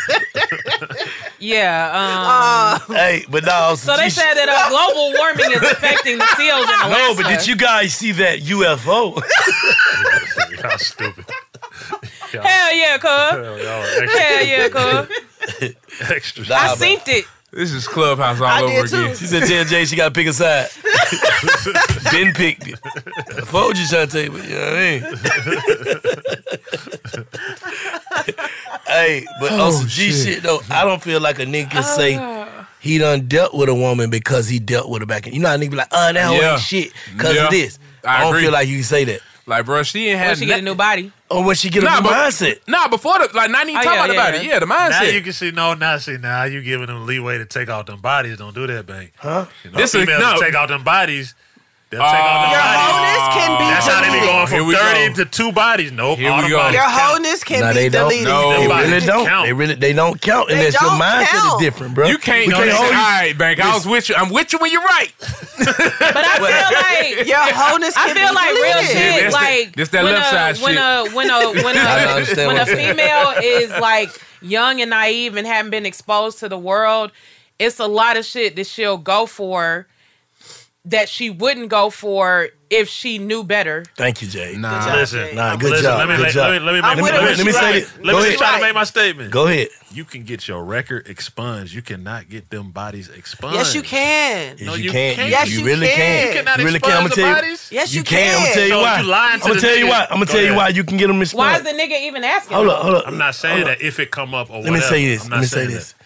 Yeah. Um, Hey, but no. so they said that uh, global warming is affecting the seals in Alaska. No, but did you guys see that U F O? Y'all stupid. Y'all, Hell yeah, cuz. hell, y'all extra, Hell yeah, cuz. extra. Nah, I but- seen it. This is Clubhouse all I over did too. again. She said, tell Jay she got to pick a side. Ben picked it. I told you, Shantae, but you know what I mean? Hey, but Oh, on some G shit. shit. though, I don't feel like a nigga can say he done dealt with a woman because he dealt with her back in. You know how nigga be like, oh, that hoe Yeah. ain't shit because Yeah. of this. I I, don't agree. feel like you can say that. Like, bro, she ain't When had she get a new body. Or when she get a Nah, new but- mindset. Nah, before the like, not even Oh, talking yeah, about yeah, the body. yeah. Yeah, the Now mindset. you can see, no, now see, now you giving them leeway to take out them bodies. Don't do that, bang. Huh? You know, This is- females no. will take out them bodies. They'll take Oh. out them Your bodies. wholeness can be That's how they be deleted. going Here from we thirty go. to two bodies. Nope. Here all we them go. bodies Your count. wholeness can Nah, be they don't. deleted. No. They Them really bodies don't. count. They really they don't count They unless your don't mindset count. is different, bro. You can't We say, all hold you- right, Bank, I was with you. I'm with you when you're right. But I feel like Your wholeness I can feel be like real deleted. shit. This that- like this that when left a, side when shit. a when a when I a understand when what a you're saying. female is like young and naive and haven't been exposed to the world, it's a lot of shit that she'll go for that she wouldn't go for if she knew better. Thank you, Jay. Nah. Listen, Nah, good listen, job, Let me, good let, job. let me, let me, I'm make, with let her. me, Let me say say this. this. Let Go me ahead. try to Right. make my statement. Go ahead. You can get your record expunged. You cannot get them bodies expunged. Yes, you can. Yes, No, you, you can. can't. You, Yes, you you really can. can. You cannot You really can. I'm expunge gonna the tell you. bodies? Yes, You you can. I'm gonna can. tell you So if why. you lying to I'm gonna the tell you nigga- why. I'm gonna Go tell you ahead. why you can get them Why expunged. is the nigga even asking? Hold up, hold up. I'm not saying Hold that up. if it come up or Let me whatever. say this. I'm Let not me say saying this.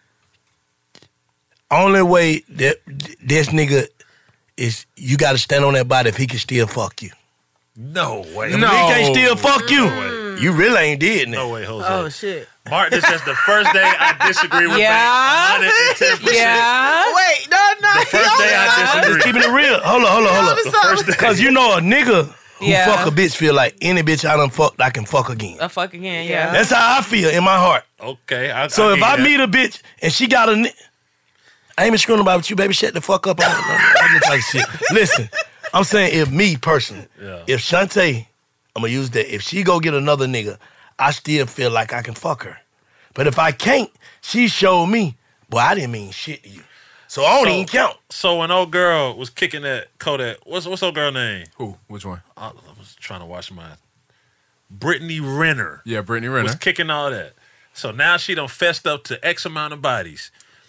Only way that this nigga is you got to stand on that body if he can still fuck you. that. No way. If No. he can't still fuck you, way. you really ain't did No nothing. way, Jose. Oh shit. Mark, this is the first day I disagree with Yeah. Bank. one hundred ten percent. Yeah. Wait, no, no. The first day I I'm just disagree. keeping it real. Hold on, hold on, hold The on. first day. Because you know a nigga who Yeah. fuck a bitch feel like any bitch I done fucked, I can fuck again. A fuck again, yeah. That's how I feel in my heart. Okay. I, So I if give I you meet a bitch and she got a, ni- I ain't been screwing about with you, baby. Shut the fuck up. I'm, I'm just talking shit. Listen, I'm saying if me personally, Yeah. if Shantae, I'm gonna use that. If she go get another nigga, I still feel like I can fuck her. But if I can't, she showed me, boy, I didn't mean shit to you. So I don't So- even count. So when old girl was kicking that Kodak, what's what's old girl name? Who? Which one? I, I was trying to watch mine. Brittany Renner Yeah, Brittany Renner. was kicking all that. So now she done fessed up to X amount of bodies.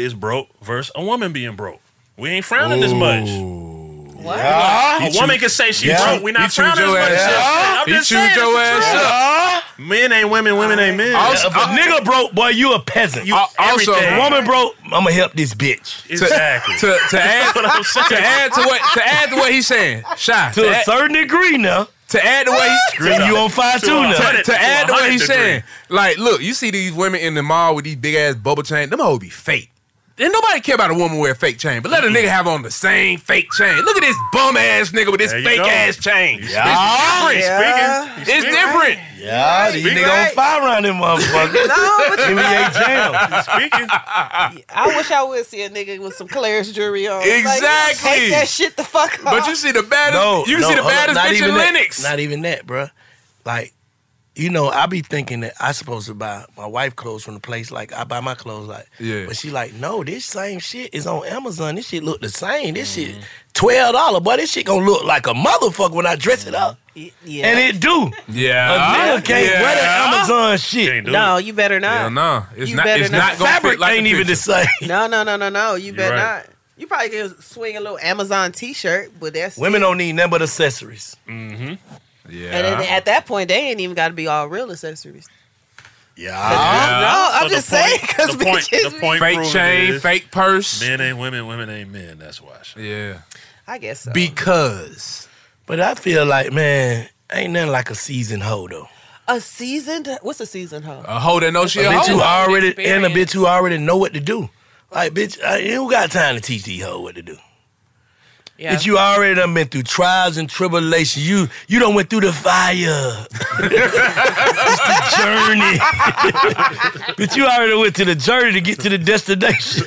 is broke versus a woman being broke. We ain't frowning as much. What? Yeah. A He woman chew- can say she Yeah. broke. We He not chewed frowning as your much. ass as up. I'm He just chewed saying, your it's the ass truth. up. Men ain't women, women ain't men. Also, if a nigga broke, boy, you a peasant. You also, everything. if a woman broke, I'm gonna help this bitch. Exactly. To, to add to add to what to add to what he's saying, Shy. To, to a add, certain degree now. To add to what he's Scream you on fire too now. To, to add to what he's saying, like, look, you see these women in the mall with these big ass bubble chains. Them hoes be fake. And nobody care about a woman with a fake chain, but let a nigga have on the same fake chain. Look at this bum ass nigga with this fake go. ass chain. Yeah. It's different. Yeah. It's Speaking. different. Yeah, these niggas right. on fire around them motherfuckers. No, but N B A jam. Speaking. I wish I would see a nigga with some Claire's jewelry on. Exactly. Like, take that shit the fuck off. But you see the baddest. No, you can no, see the baddest not bitch even in that, Lennox. Not even that, bro. Like, you know, I be thinking that I supposed to buy my wife clothes from the place. Like, I buy my clothes, like, yeah. But she like, no, this same shit is on Amazon. This shit look the same. This mm-hmm. shit twelve dollars, boy. This shit gonna look like a motherfucker when I dress it up. Yeah. And it do. Yeah. A nigga can't yeah. wear that Amazon shit. No, you better not. Hell no. It's you not, better it's not. not gonna Fabric fit like ain't even the same. No, no, no, no, no. You You're better right. not. You probably can swing a little Amazon t-shirt, but that's Women don't need nothing but accessories. Mm-hmm. Yeah. And then at that point, they ain't even got to be all real accessories. Yeah. yeah. No, I'm So just the point- saying because the point, the point Fake proven chain, is fake purse. Men ain't women, women ain't men. That's why. Yeah. I guess so. Because. But I feel like, man, ain't nothing like a seasoned hoe, though. A seasoned? What's a seasoned hoe? A hoe that knows she a a bitch hoe. who already Experience. and a bitch who already know what to do. Like, bitch, I, you got time to teach these hoes what to do. Yeah. Bitch, you already done been through trials and tribulations. You you done went through the fire. It's the journey. Bitch, you already went to the journey to get to the destination.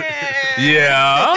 Yeah.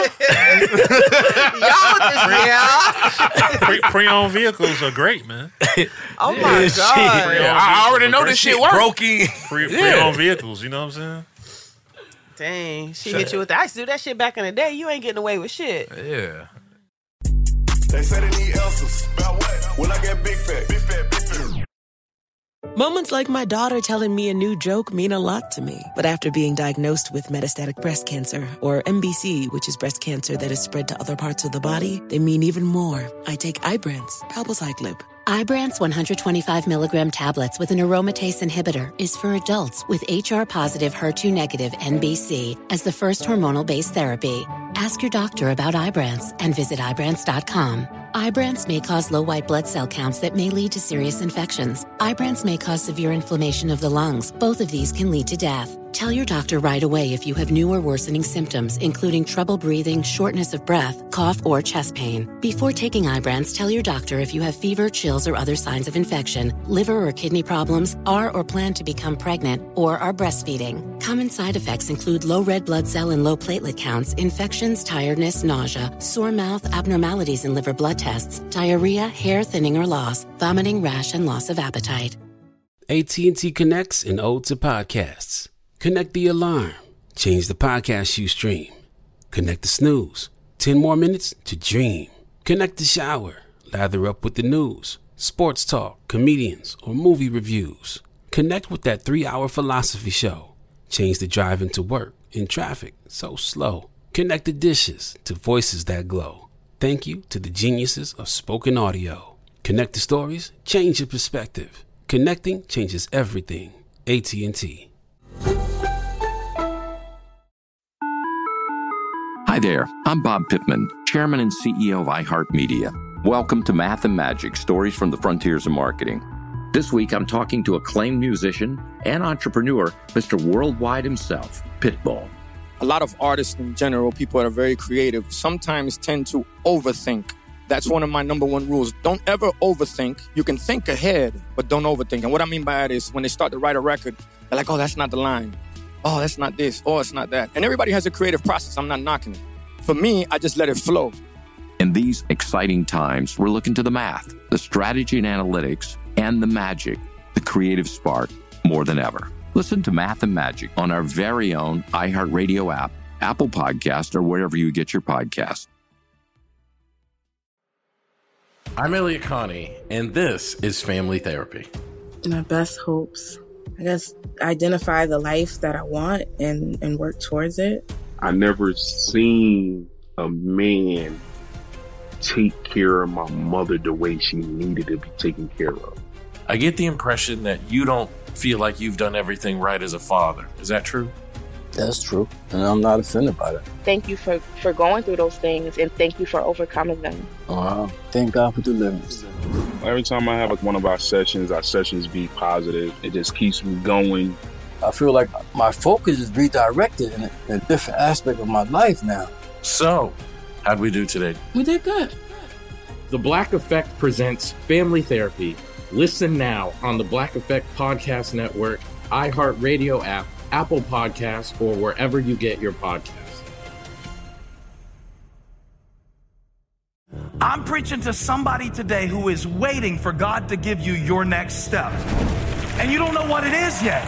Y'all just, yeah. Pre- pre-owned vehicles are great, man. Oh my Yeah, God. shit. Yeah, I already know this shit works. Brokey. Pre- Yeah. Pre-owned vehicles, you know what I'm saying? Dang, she hit you with that. I used to do that shit back in the day. You ain't getting away with shit. Yeah. They say they need answers. About what? When I get big fat. Big fat, big fat. Moments like my daughter telling me a new joke mean a lot to me. But after being diagnosed with metastatic breast cancer, or M B C, which is breast cancer that is spread to other parts of the body, they mean even more. I take Ibrance, palbociclib. Ibrance one hundred twenty-five milligram tablets with an aromatase inhibitor is for adults with H R-positive, H E R two negative M B C as the first hormonal-based therapy. Ask your doctor about Ibrance and visit Ibrance dot com. Ibrance may cause low white blood cell counts that may lead to serious infections. Ibrance may cause severe inflammation of the lungs. Both of these can lead to death. Tell your doctor right away if you have new or worsening symptoms, including trouble breathing, shortness of breath, cough, or chest pain. Before taking Ibrance, tell your doctor if you have fever, chills, or other signs of infection, liver or kidney problems, are or plan to become pregnant, or are breastfeeding. Common side effects include low red blood cell and low platelet counts, infections, tiredness, nausea, sore mouth, abnormalities in liver blood tests, diarrhea, hair thinning or loss, vomiting, rash, and loss of appetite. A T and T connects an ode to podcasts. Connect the alarm. Change the podcast you stream. Connect the snooze. Ten more minutes to dream. Connect the shower. Lather up with the news, sports talk, comedians, or movie reviews. Connect with that three-hour philosophy show. Change the drive into work in traffic so slow. Connect the dishes to voices that glow. Thank you to the geniuses of spoken audio. Connect the stories. Change your perspective. Connecting changes everything. A T and T. Hi there, I'm Bob Pittman, Chairman and C E O of iHeartMedia. Welcome to Math and Magic, Stories from the Frontiers of Marketing. This week, I'm talking to acclaimed musician and entrepreneur, Mister Worldwide himself, Pitbull. A lot of artists in general, people that are very creative, sometimes tend to overthink. That's one of my number one rules. Don't ever overthink. You can think ahead, but don't overthink. And what I mean by that is when they start to write a record, they're like, oh, that's not the line. Oh, that's not this. Oh, it's not that. And everybody has a creative process. I'm not knocking it. For me, I just let it flow. In these exciting times, we're looking to the math, the strategy and analytics, and the magic, the creative spark, more than ever. Listen to Math and Magic on our very own iHeartRadio app, Apple Podcast, or wherever you get your podcasts. I'm Elliot Connie, and this is Family Therapy. My best hopes, I guess, identify the life that I want and, and work towards it. I never seen a man take care of my mother the way she needed to be taken care of. I get the impression that you don't feel like you've done everything right as a father. Is that true? That's true, and I'm not offended by that. Thank you for, for going through those things, and thank you for overcoming them. Wow. Thank God for deliverance. Every time I have like one of our sessions, our sessions be positive. It just keeps me going. I feel like my focus is redirected in a, in a different aspect of my life now. So, how'd we do today? We did good. The Black Effect presents Family Therapy. Listen now on the Black Effect Podcast Network, iHeartRadio app, Apple Podcasts, or wherever you get your podcasts. I'm preaching to somebody today who is waiting for God to give you your next step. And you don't know what it is yet.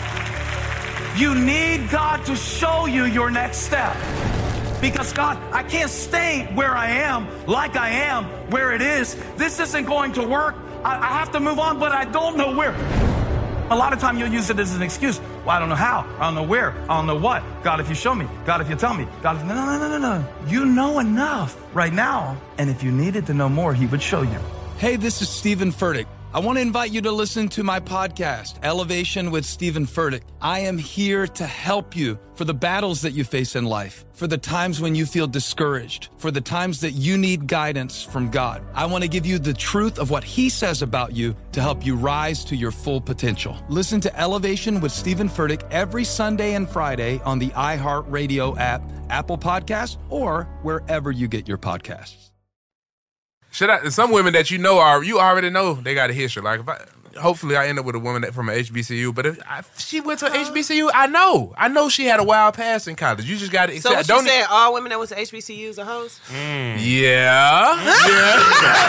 You need God to show you your next step. Because God, I can't stay where I am, like I am, where it is. This isn't going to work. I, I have to move on, but I don't know where. A lot of time you'll use it as an excuse. Well, I don't know how. I don't know where. I don't know what. God, if you show me. God, if you tell me. God, if... No, no, no, no, no. You know enough right now. And if you needed to know more, he would show you. Hey, this is Stephen Furtick. I want to invite you to listen to my podcast, Elevation with Stephen Furtick. I am here to help you for the battles that you face in life, for the times when you feel discouraged, for the times that you need guidance from God. I want to give you the truth of what he says about you to help you rise to your full potential. Listen to Elevation with Stephen Furtick every Sunday and Friday on the iHeartRadio app, Apple Podcasts, or wherever you get your podcasts. Should I, some women that you know are, you already know they got a history. Like, if I, hopefully I end up with a woman that from an H B C U, but if, I, if she went to H B C U, I know. I know she had a wild past in college. You just got to So what accept. you saying, all women that went to H B C Us are hoes? Mm. Yeah. Yeah.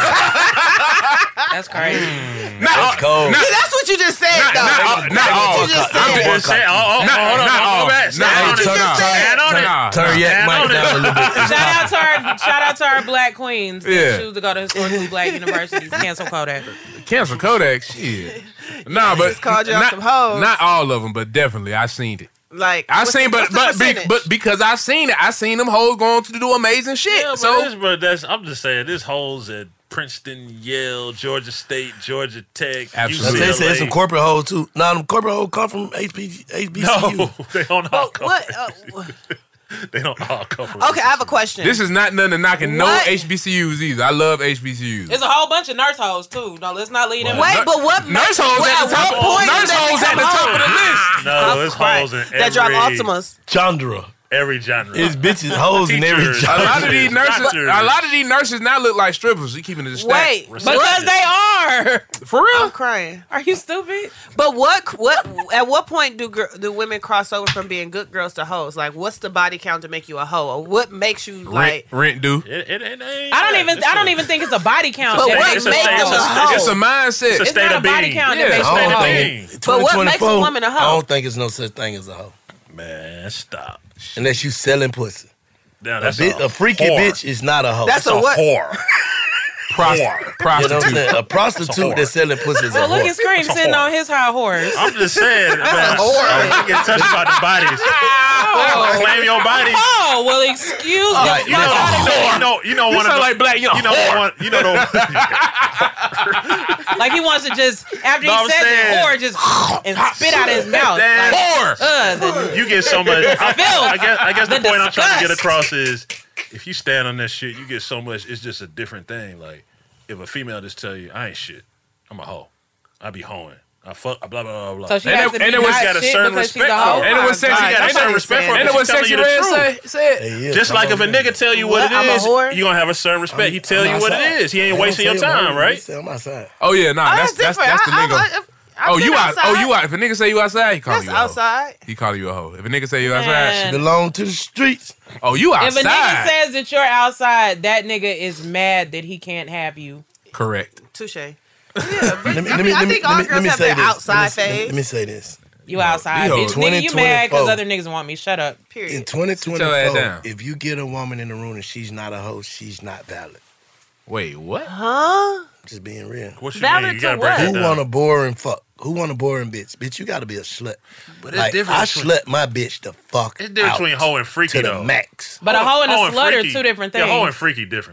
That's crazy. Mm. Not, That's cold. See, that's what you just said, Not, though. not, all- not all. What you just I'm said. just saying. Oh, oh, Not- hold on. not Go all. back. Not all. Stand on it. Turn on. Stand on Turn it. on. Turn your Stand mic on it. down a little bit. Shout out to our shout out to our black queens that Yeah. choose to go to historically black universities. Cancel Kodak. Cancel Kodak. Shit. Nah, but Just called you out not, some hoes. not all of them, but definitely I seen it. Like, I what's seen, the- but what's the but be, percentage? but because I seen it, I seen them hoes going to do amazing shit. Yeah, but so this, but that's I'm just saying, this holes at Princeton, Yale, Georgia State, Georgia Tech, Absolutely. U They C L A. say there's some corporate hoes too. Now them corporate hoes come from H B C U. No, they don't all come. What? Uh, They don't all come from. okay, I have a question. this is not nothing to knocking no What? H B C Us either. I love H B C Us. There's a whole bunch of nurse hoes too. No, let's not leave them. Wait, but what? Nurse makes- hoes what- at the top. what point Nurse do they hoes at the become top of the hoes? list. No, it's holes in every. That drop Optimus. Chandra. Every genre. It's bitches, hoes in every Teachers. genre. A lot of these nurses, Doctors. a lot of these nurses now look like strippers. You keeping it a stack. Wait, Because they are. For real? I'm crying. Are you stupid? But what? What? At what point do gir- do women cross over from being good girls to hoes? Like, what's the body count to make you a hoe? Or what makes you Rent, like? rent do. It, it, it ain't I don't that. even. It's I don't a- even think it's a body count. But that what makes make them a them a hoe. hoe? It's a mindset. It's a It's state not of a body being. count Yeah. that makes I them don't a hoe. think But what makes a twenty twenty-four, woman a I hoe? don't think it's no such thing as a hoe. Man, stop. Unless you selling pussy. Now, A, that's bit, a freaky whore. bitch is not a hoe. That's That's a a what? whore. Prost- You know what I'm prostitute. saying? A prostitute that's selling pussy is a Well, look whore. at Scream That's a sitting whore. on his high horse. I'm just saying, man. a whore. You get touched about the bodies. Oh. Claim your body. Oh, well, excuse me. Like, You know, you know, you know, You one of sound the, like black. You you know, one, you know, the, Like he wants to just, after No, he I'm says saying- it, or just and spit out his mouth. Damn. Like, Whore. uh, the, you get so much. I, I guess, I guess the, The point I'm trying to get disgust. across is, if you stand on that shit, you get so much. It's just a different thing. Like if a female just tell you, I ain't shit, I'm a hoe. I be hoeing. I fuck. Blah blah blah blah. so she and has it, to be and it was not got a shit certain because she's respect a for hoe. it. And it was You sexy. got a And certain it- respect for it. and it because was she telling sexy you the red truth. say, said. Hey, yeah, Just like if a nigga tell you what, What? I'm a it is, whore? you gonna have a certain respect. he tell I'm you what outside. it is. He ain't They wasting your don't say I'm time, hungry. They right? say I'm outside. Oh yeah, nah. Oh, That's that's different. that's the I- lingo. I- I- I've Oh, been you out? outside. Oh, you out? If a nigga say you outside, he call That's you a hoe. outside. He call you a hoe. If a nigga say you outside, Man. Belong to the streets. oh, you If outside. a nigga says that you're outside, that nigga is mad that he can't have you. Correct. Touche. Yeah, Let me, let me, I let me, think let all me, girls let me have say their this. outside let me, phase. Let me say this. You outside, you bitch. Nigga, you mad because twenty twenty-four. other niggas want me. Shut up. In Period. twenty Sit your ass twenty-four, down. if you get a woman in the room and she's not a hoe, she's not valid. Wait, what? Huh? Just being real. What you Valid mean? You to gotta break what? it Who down. want a boring fuck? Who want a boring bitch? Bitch, you gotta be a slut. But it's like, different I between- slut my bitch the fuck It's different out between hoe and freaky to the though. max. But a hoe and a Hoe slut are freaky- two different Yeah, hoe things. and freaky different though, bro.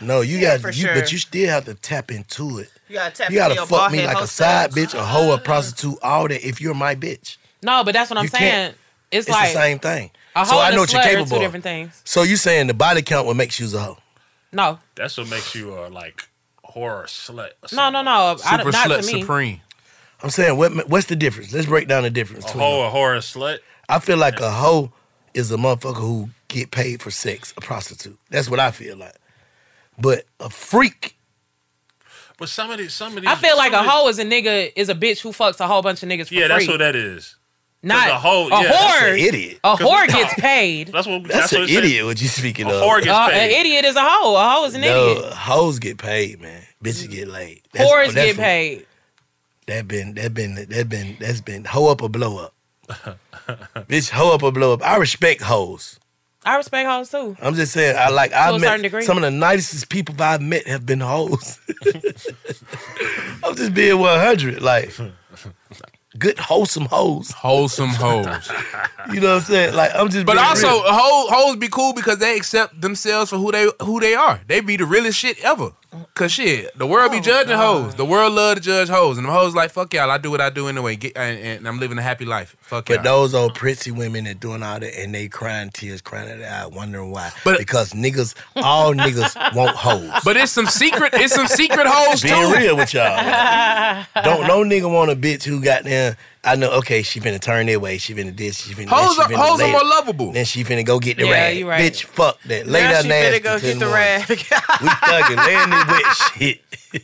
No, you Yeah, got for you, sure. but you still have to tap into it. You gotta tap You gotta into your fuck me bald-head like a hoe side self. bitch, a hoe, a prostitute, all that. If you're my bitch, No, but that's what I'm You saying. can't- It's, it's like the same thing. A So hoe I and know a what you're slut are capable two of. different things. So you saying the body count will make you a hoe? No, That's what makes you a like horror slut. or no, no, no. I, Super not slut to me. supreme. I'm saying what what's the difference? Let's break down the difference. A between hoe, them. a horror slut. I feel like a hoe is a motherfucker who get paid for sex, a prostitute. That's what I feel like. But a freak, But some of these, some of these. I feel like some a of these- hoe is a nigga is a bitch who fucks a whole bunch of niggas for Yeah, free. that's what that is. Not 'Cause a hoe. a yeah, whore. That's an idiot. A 'Cause whore we- gets paid. That's what. that's, what an it said. idiot. What you speaking A of? whore gets Uh, paid. an idiot is a hoe. A hoe is an no, idiot. hoes get paid, man. Bitches get laid. Whores that's get paid. That been that been that been that's been hoe up or blow up. Bitch, hoe up or blow up. I respect hoes. I respect hoes too. I'm just saying, I like To I a met certain degree. some of the nicest people I've met have been hoes. I'm just being one hundred, like good wholesome hoes. Wholesome hoes. You know what I'm saying? Like I'm just. But being also, real. hoes, hoes be cool because they accept themselves for who they who they are. They be the realest shit ever. Cause shit, the world be judging hoes. The world love to judge hoes, and the hoes like fuck y'all. I do what I do anyway, Get, and, and I'm living a happy life. Fuck y'all. But those old prissy women that doing all that and they crying tears, crying at eye, wondering why. But- because niggas, all niggas want hoes. But it's some secret. It's some secret hoes too. Being real with y'all. Like, don't no nigga want a bitch who got there. I know. Okay, she finna turn their way. She finna this. She finna. Hoes then are- she finna hoes are lay- more lovable. Then she finna go get the Yeah, rag. you right. Bitch, fuck that. Lay Now that she nasty. finna go till get the morning. rag. We thugging, laying this wet shit.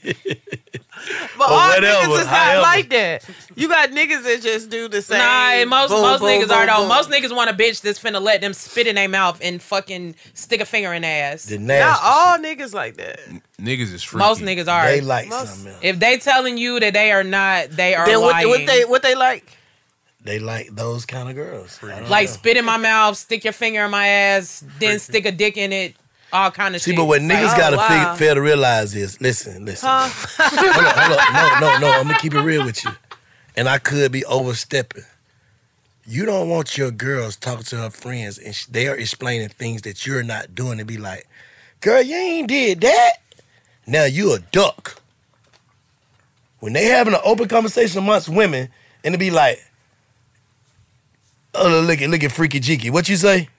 But Or all whatever, niggas is however. not like that. You got niggas that just do the same. Nah, most boom, most boom, niggas boom, are though. boom. Most niggas want a bitch that's finna let them spit in their mouth and fucking stick a finger in their ass. The Not nasty. all niggas like that. Niggas is freaky. Most niggas are. They like Most- something else. If they telling you that they are not, they are Then what, lying. what they what they like? They like those kind of girls. I don't like know. spit in my mouth, stick your finger in my ass, then stick a dick in it, all kind of See, shit. but what niggas Like, gotta wow. figure, fail to realize is, listen, listen. Huh? hold up, hold up. No, no, no. I'm gonna keep it real with you. And I could be overstepping. You don't want your girls talking to her friends and sh- they are explaining things that you're not doing and be like, girl, you ain't did that. Now you a duck. When they having an open conversation amongst women and it be like, oh, look at look at Freaky Jeeky. What you say?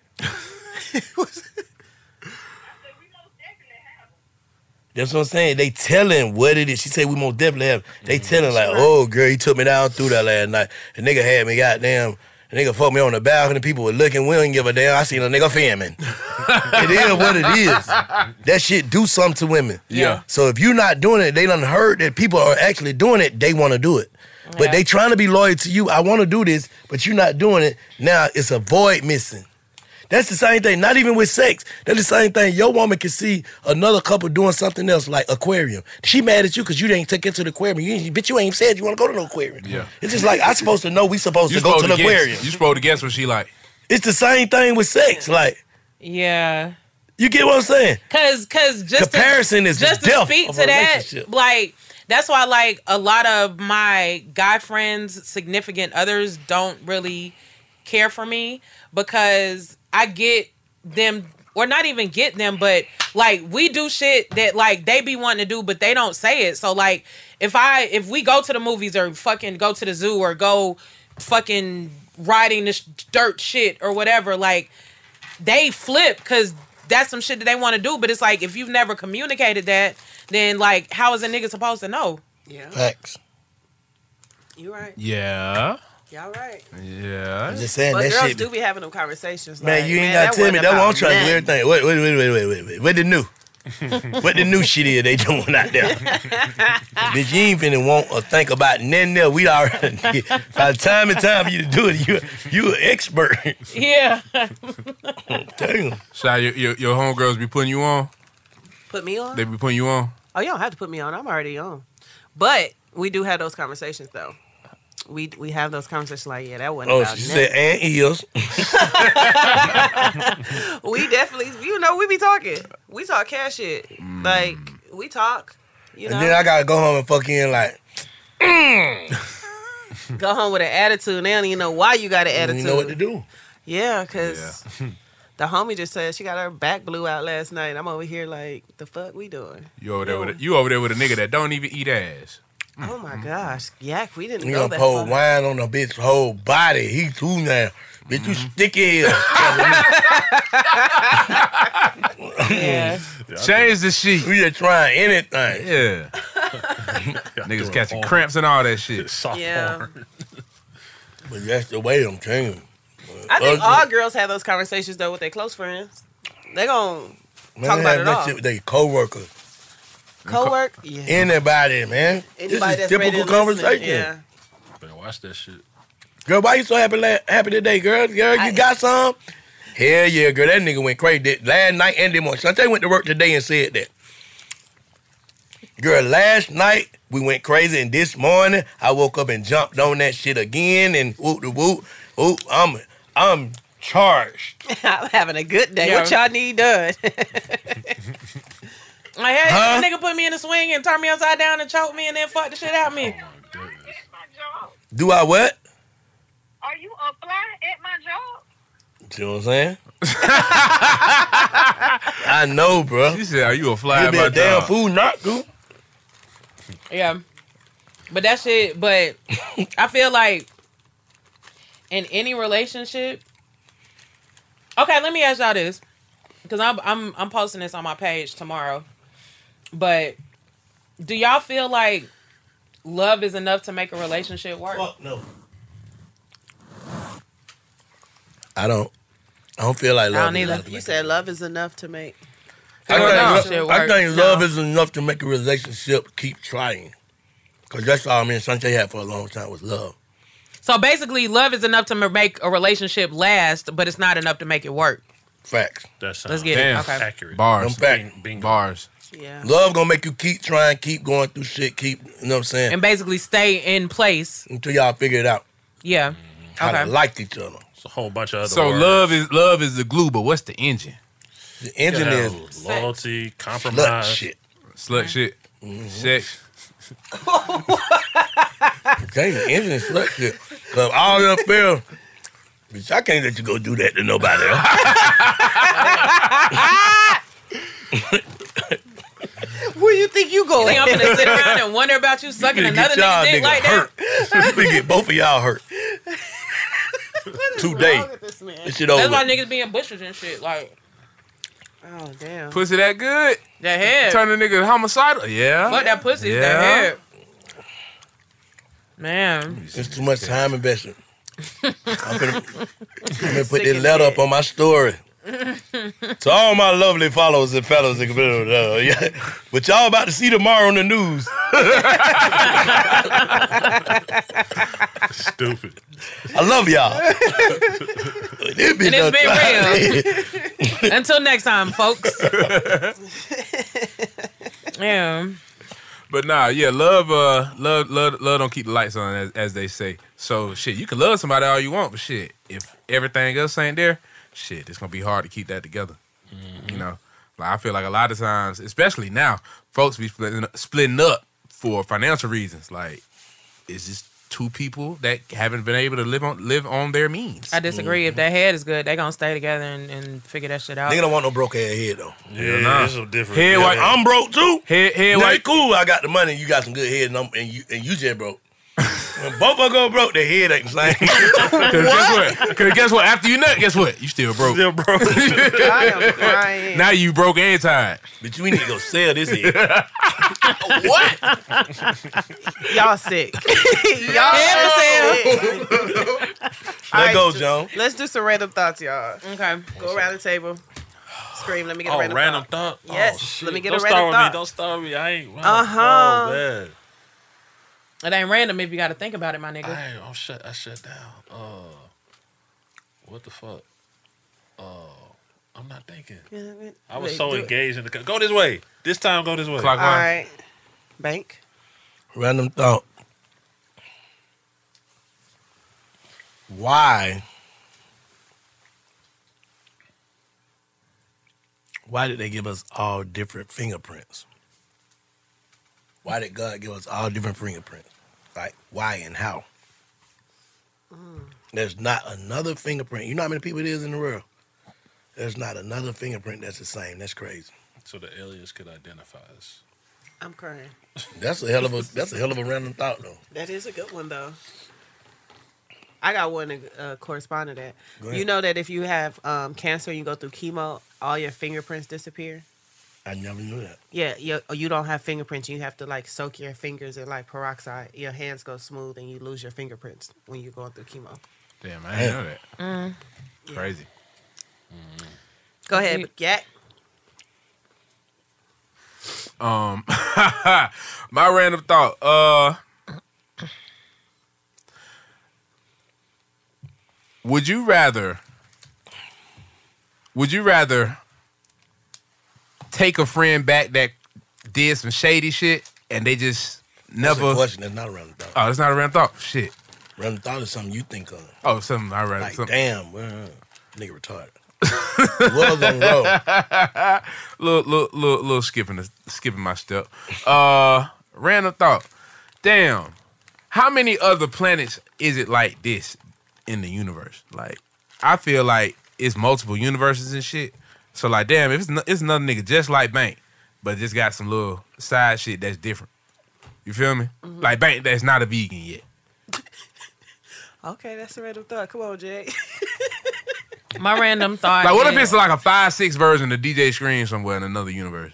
That's what I'm saying. They telling what it is. She said we most definitely have. They telling like, oh girl, he took me down through that last night. The nigga had me goddamn. The nigga fucked me on the balcony. People were looking. We don't give a damn. I seen a nigga filming. It is what it is. That shit do something to women. Yeah. So if you're not doing it, they done heard that people are actually doing it. They want to do it. But Yeah. they trying to be loyal to you. I want to do this, but you're not doing it. Now it's a void missing. That's the same thing. Not even with sex. That's the same thing. Your woman can see another couple doing something else, like aquarium. She mad at you because you didn't take her to the aquarium. You ain't, bitch, you ain't said you want to go to the aquarium. Yeah. It's just like, I'm supposed to know we supposed You to go to the guess. aquarium. You supposed to guess what she like. It's the same thing with sex. Like, yeah. you get what I'm saying? Cause, cause just Comparison to, is the just to death speak of to a that, relationship. like that's why like a lot of my guy friends, significant others don't really care for me because I get them, or not even get them, but like we do shit that like they be wanting to do, but they don't say it. So like if I if we go to the movies or fucking go to the zoo or go fucking riding this dirt shit or whatever, like they flip because that's some shit that they want to do. But it's like if you've never communicated that, then like how is a nigga supposed to know? Yeah, Facts. you right. Yeah. Y'all right. Yeah. I'm just saying But that girls shit. do be having them conversations. Man, like, you ain't man, gotta tell me. wasn't That's what I'm about trying to do nothing. everything. Wait, wait, wait, wait, wait, wait, wait. What the new? What the new shit is they doing out there? Bitch, you ain't finna want or think about nothing else. We already, by the time it's time for you to do it, you you an expert. Yeah. Damn. Shy, your, your, your homegirls be putting you on? Put me on? They be putting you on? Oh, you don't have to put me on. I'm already on. But we do have those conversations though. We we have those conversations like, yeah, that wasn't Oh, about she nothing. said and ears. We definitely, you know, we be talking. We talk cash shit. Like, we talk. You know, And then I gotta go home and fuck in like, go home with an attitude. They don't even know why you got an I don't attitude. even know what to do. Yeah, because The homie just said she got her back blew out last night. I'm over here like, the fuck we doing? You over there with a, you over there with a nigga that don't even eat ass. Oh my gosh, Yak, we didn't You go gonna that pour far. wine on a bitch whole body. He too now. Bitch, you sticky as Yeah. Change the sheet. We just trying anything. Yeah. Niggas catching cramps and all that shit. Yeah. But that's the way I'm changing. I think all girls have those conversations though with their close friends. They gonna talk about it all. Shit with their coworkers. Co-work? Yeah. Anybody, man. Anybody this is that's ready typical to listen, conversation. yeah. Better watch that shit. Girl, why you so happy la- happy today, girl? Girl, you I- got some? Hell yeah, girl. That nigga went crazy last night and this morning. Shante went to work today and said that. Girl, last night we went crazy, and this morning I woke up and jumped on that shit again and whoop the whoop. Whoop, I'm I'm charged. I'm having a good day. Yeah. What y'all need done? Like, hey, Huh? this nigga put me in the swing and turn me upside down and choke me and then fuck the shit out of me. Do I what? Are you a fly at my job? See what I'm saying? I know, bro. She said, "Are you a fly You at be my a damn job?" fool not to. Yeah. But that shit, but I feel like in any relationship. Okay, let me ask y'all this. Because I'm I'm I'm posting this on my page tomorrow. But do y'all feel like love is enough to make a relationship work? Fuck no. I don't. I don't feel like I love. don't is either. enough to You make said love is enough to make. I think, Relationship lo- I work. think No. love is enough to make a relationship keep trying. Because that's all me and Sanjay had for a long time was love. So basically, love is enough to m- make a relationship last, but it's not enough to make it work. Facts. That's Let's get Damn. it. Okay. accurate. Bars. Them facts. Bars. Yeah. Love gonna make you keep trying, keep going through shit, keep, you know what I'm saying? And basically stay in place. Until y'all figure it out. Yeah. How Okay. to like each other. It's a whole bunch of other So words. love is love is the glue, but what's the engine? The engine Yeah, is loyalty, slut compromise. shit. Slut shit. Sex. Dang, the engine is slut shit. Cause all them feel, bitch, I can't let you go do that to nobody else. Where you think you You going? think I'm gonna sit around and wonder about you sucking You another get y'all nigga dick nigga like hurt. that? We get both of y'all hurt. Today. Wrong with this man? This shit over. That's why with. niggas be in bushes and shit. Like Oh damn. Pussy that good? that head. Turn the nigga homicidal? Yeah. Fuck that pussy. Yeah. That head. Man. It's too much time investment. I'm gonna, I'm gonna put this letter up on my story. To all my lovely followers and fellows, uh, yeah. But y'all about to see tomorrow on the news. Stupid. I love y'all. It be And it's no- been real. Until next time, folks. Yeah. But nah, yeah, love, uh, love, love, love don't keep the lights on, as, as they say. So shit, you can love somebody all you want, but shit, if everything else ain't there, shit, it's gonna be hard to keep that together. You know, like I feel like a lot of times, especially now, folks be splitting, splitting up for financial reasons. Like, it's just two people that haven't been able to live on live on their means. I disagree. If that head is good, they gonna stay together and, and figure that shit out. Nigga don't want no broke ass head though. Yeah, nah. it's so different. Head Yeah, white- man. I'm broke too. Head, head Now, white. cool. I got the money. You got some good head, and, I'm, and you and you just broke. When both of us go broke, their head ain't the same. Cause guess what? Cause guess what? After you nut, guess what? You still broke. Still broke. I am crying. Now you broke and tired. But you need to go sell this head. What? Y'all sick. Y'all sick. Let go, Joan. Let's do some random thoughts, y'all. Okay. Go around the table. Scream. Let me get a Oh, random, random thought. thought. Yes, Oh, shit. let me get Don't a random start with thought. me. Don't start with me. I ain't. Uh-huh. Oh, man. It ain't random if you got to think about it, my nigga. I, I'm shut. I shut down. Uh, what the fuck? Uh, I'm not thinking. I was Wait, so do it. engaged in the. Go this way. This time, go this way. Clock All right. Bank. Random thought. Why? Why did they give us all different fingerprints? Why did God give us all different fingerprints? Like, why and how? There's not another fingerprint. You know how many people it is in the world? There's not another fingerprint that's the same. That's crazy. So the aliens could identify us. I'm crying. That's a hell of a that's a hell of a random thought though. That is a good one though. I got one to uh, correspond to that. Go ahead. You know that if you have um, cancer and you go through chemo, all your fingerprints disappear? I never knew that. Yeah, you, you don't have fingerprints. You have to like soak your fingers in like peroxide. Your hands go smooth and you lose your fingerprints when you're going through chemo. Damn, I didn't know that. Mm. Crazy. Mm. Go ahead, Yak. Um, my random thought. Uh, would you rather? Would you rather take a friend back that did some shady shit and they just never? That's a question. That's not a random thought. Oh, it's not a random thought. Shit. Random thought is something you think of. Oh, something I read. Like, something. damn, well, nigga retarded. Was on roll. little, little, little, little skipping, the, skipping my step. Uh, random thought. Damn, how many other planets is it like this in the universe? Like, I feel like it's multiple universes and shit. So like, damn, if it's no, it's another nigga just like Bank, but just got some little side shit that's different. You feel me? Mm-hmm. Like Bank that's not a vegan yet. Okay, that's a random thought. Come on, Jay. My random thought. Like, what if is- it's like a five six version of D J Scream somewhere in another universe?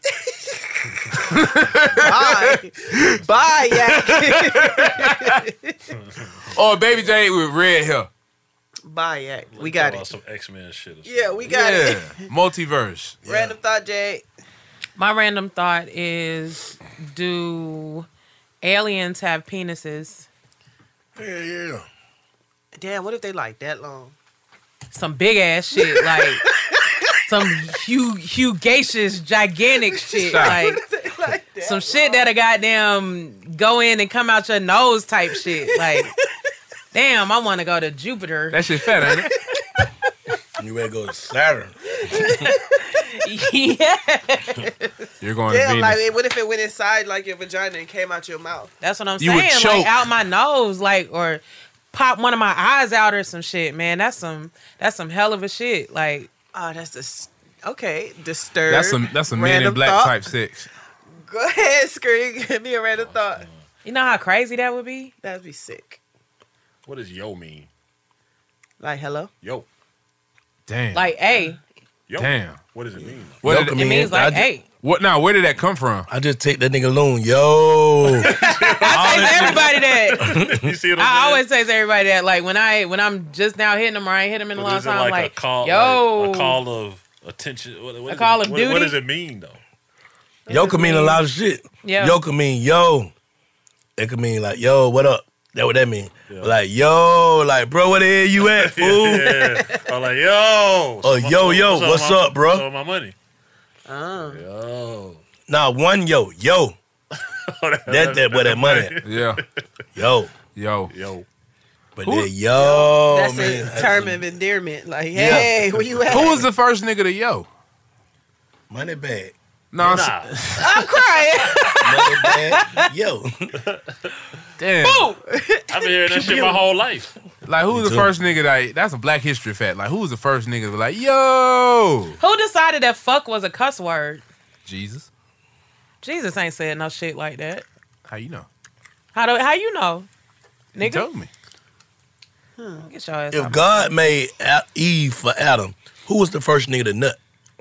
Bye. Bye, Yak. Or Baby J with red hair. Bye, Yak. We got it. Some X-Men shit. Yeah, we got yeah. it. Multiverse. Random thought, Jay. My random thought is: do aliens have penises? Yeah, yeah. Damn, what if they like that long? Some big ass shit, like some hu- hugacious, gigantic shit, Stop. like, like some shit that'll goddamn go in and come out your nose type shit. Like, damn, I want to go to Jupiter. That shit fat, ain't it? You ready to go to Saturn? Yeah. You're going Damn, to Venus. like, what if it went inside like your vagina and came out your mouth? That's what I'm You would saying. choke. Like out my nose, like or pop one of my eyes out or some shit, man. That's some that's some hell of a shit. Like, oh, that's a s- okay. Disturbed. That's some that's a Man in Random Black thought. type six. Go ahead, Screen. Give me a random thought. you know how crazy that would be? That'd be sick. What does yo mean? Like hello. Yo. Damn. Like, hey, Yo. Damn. What does it mean? What Yo did can it mean- means like, I ju- hey. What now? Where did that come from? I just take that nigga loon. Yo. I say to everybody that. You see what I'm I saying? always say to everybody that, like, when I when I'm just now hitting them or I ain't hit them in a But long is it time, like, I'm like, a call, yo, like a call of attention? What, what A is call it, of what, duty? What does it mean though? Yo can mean a lot of shit. Yeah. Yo can mean yo. It could mean like, yo, what up? That what that mean? Yeah. Like, yo, like, bro, where the hell you at, fool? Yeah. I'm like, yo. Oh, yo, yo, so what's my, up, bro? So my money. Oh. Yo. Nah, one yo, yo. That that where that money at. Yeah. Yo. Yo. Yo. But Who- then yo, That's man. a term of endearment. Like, hey, where you at? Who was the first nigga to yo? Money bag. No, I'm Nah. s- I'm crying. Money bag. Yo. damn. I've been hearing that shit my whole life. Like, who was Me the too. first nigga that? That's a Black History fact. Like, who was the first nigga to be like, yo? who decided that fuck was a cuss word? Jesus. Jesus ain't said no shit like that. How you know? How do how you know, He nigga? told me. Get your ass If out. God made A- Eve for Adam, who was the first nigga to nut?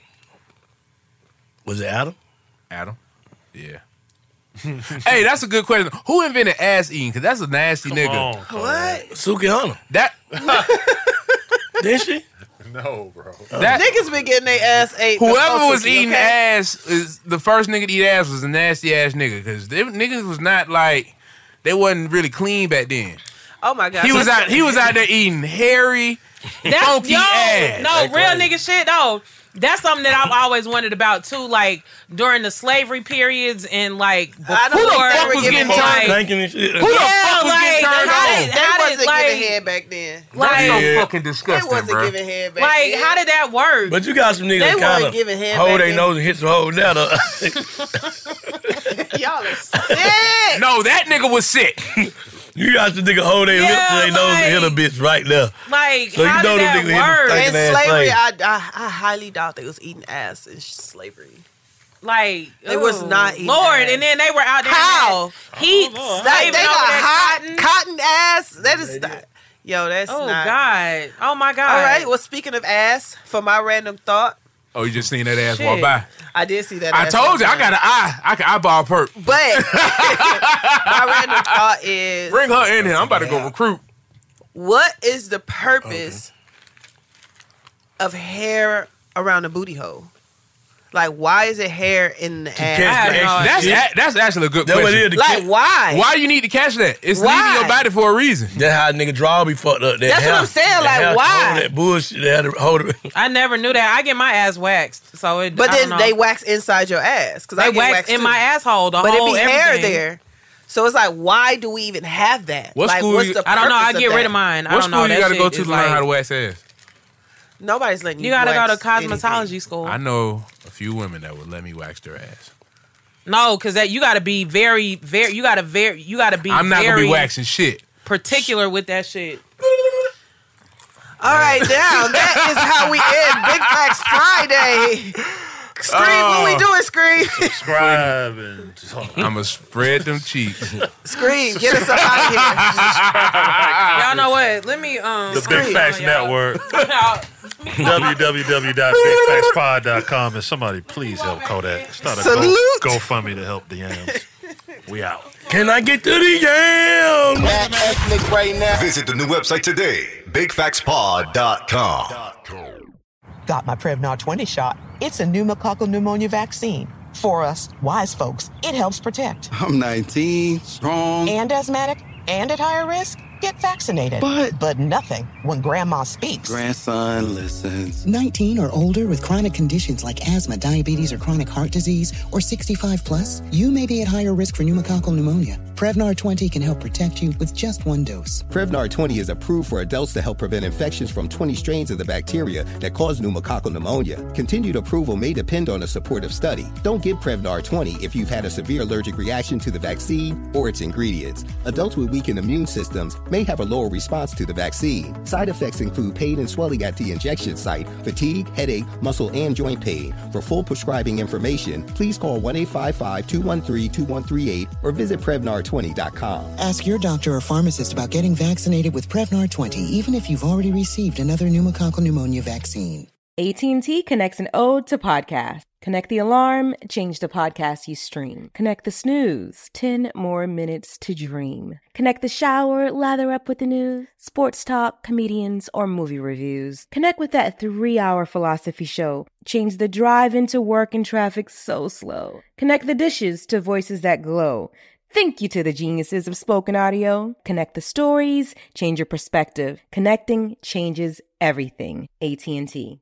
Was it Adam? Adam. Yeah. Hey, that's a good question. Who invented ass eating? Because that's a nasty Come nigga. on, Cole. What? Suki Hana. That Didn't she? No, bro. that Niggas been getting their ass ate. whoever before was Suki, eating okay? ass is the first nigga to eat ass was a nasty ass nigga. Because niggas was not like they wasn't really clean back then. Oh my god. He was out. He was out there eating hairy, That's funky yo, ass. no real nigga shit though. That's something that I've always wondered about too. Like during the slavery periods and like before, I don't think they fuck were was giving getting head. turned- Thinking and shit. Who the Yeah, fuck was like, getting turned how on? did- They how wasn't did, like, giving head back then. That's so Yeah. fucking They disgusting, wasn't bro. giving head back like then. how did that work? But you got some niggas They that weren't kind of giving head hold back their then. nose and hit the whole down. Y'all are sick. No, that nigga was sick. You got to nigga hold their Yeah, lips to their nose like- and hit a bitch right there. Like, So you how know did them that niggas hit the work? stinking In ass slavery, thing. I, I I highly doubt they was eating ass in slavery. Like They was ooh, not eating Lord, ass. and then they were out there. How? in that Heat. That, slaving they over got that hot cotton. ass. That is not. Yo, that's Oh not. God. Oh my God. All right. Well, speaking of ass, for my random thought, Oh, you just seen that ass Shit. walk by? I did see that. I ass told walk you, I by. got an eye. I can eyeball perk. But my random thought is, Bring her in here. I'm about to go recruit. what is the purpose of hair around the booty hole? Like, why is it hair in the ass? That's a- that's actually a good That's what question. it is, the Like, kid- why? Why you need to catch that? It's Why? leaving your body for a reason. That's how a nigga draw be fucked up. That That's what hair- I'm saying, that like, hair to why? hold that bullshit. They had to hold it. I never knew that. I get my ass waxed, so it. But I then don't know. they wax inside your ass because They I get wax waxed in too. my asshole. The but it whole be hair everything. there. So it's like, why do we even have that? What like, school what's you- the I don't know. I purpose get rid that? of mine. I What don't school know. you That got to go shit to is to learn like- how to wax ass? Nobody's letting you. You gotta go to wax anything. cosmetology school. I know a few women that would let me wax their ass. No, because that you got to be very, very. You got to very. You got to be. I'm not very gonna be waxing shit. particular with that shit. All right, now that is how we end Big Facts Friday. Scream, what we doing, Scream? Subscribe and I'ma spread them cheeks. Scream, get us up out of here. Y'all know what? Let me um. the Big Facts Network. w w w dot big facts pod dot com and somebody please help Kodak. Start a Salute. Go, GoFundMe to help the yams. We out. Can I get to the yam? right now. Visit the new website today, big facts pod dot com. Got my Prevnar twenty shot. It's a pneumococcal pneumonia vaccine. For us, wise folks, it helps protect. I'm nineteen, strong. And asthmatic and at higher risk, get vaccinated. But- But nothing when grandma speaks. Grandson listens. nineteen or older with chronic conditions like asthma, diabetes, or chronic heart disease, or sixty-five plus, you may be at higher risk for pneumococcal pneumonia. Prevnar twenty can help protect you with just one dose. Prevnar twenty is approved for adults to help prevent infections from twenty strains of the bacteria that cause pneumococcal pneumonia. Continued approval may depend on a supportive study. Don't give Prevnar twenty if you've had a severe allergic reaction to the vaccine or its ingredients. Adults with weakened immune systems may have a lower response to the vaccine. Side effects include pain and swelling at the injection site, fatigue, headache, muscle, and joint pain. For full prescribing information, please call one eight five five, two one three, two one three eight or visit Prevnar twenty dot com. Ask your doctor or pharmacist about getting vaccinated with Prevnar twenty, even if you've already received another pneumococcal pneumonia vaccine. A T and T connects an ode to podcast. Connect the alarm, change the podcast you stream. Connect the snooze, ten more minutes to dream. Connect the shower, lather up with the news, sports talk, comedians, or movie reviews. Connect with that three-hour philosophy show. Change the drive into work and traffic so slow. Connect the dishes to voices that glow. Thank you to the geniuses of spoken audio. Connect the stories, change your perspective. Connecting changes everything. A T and T.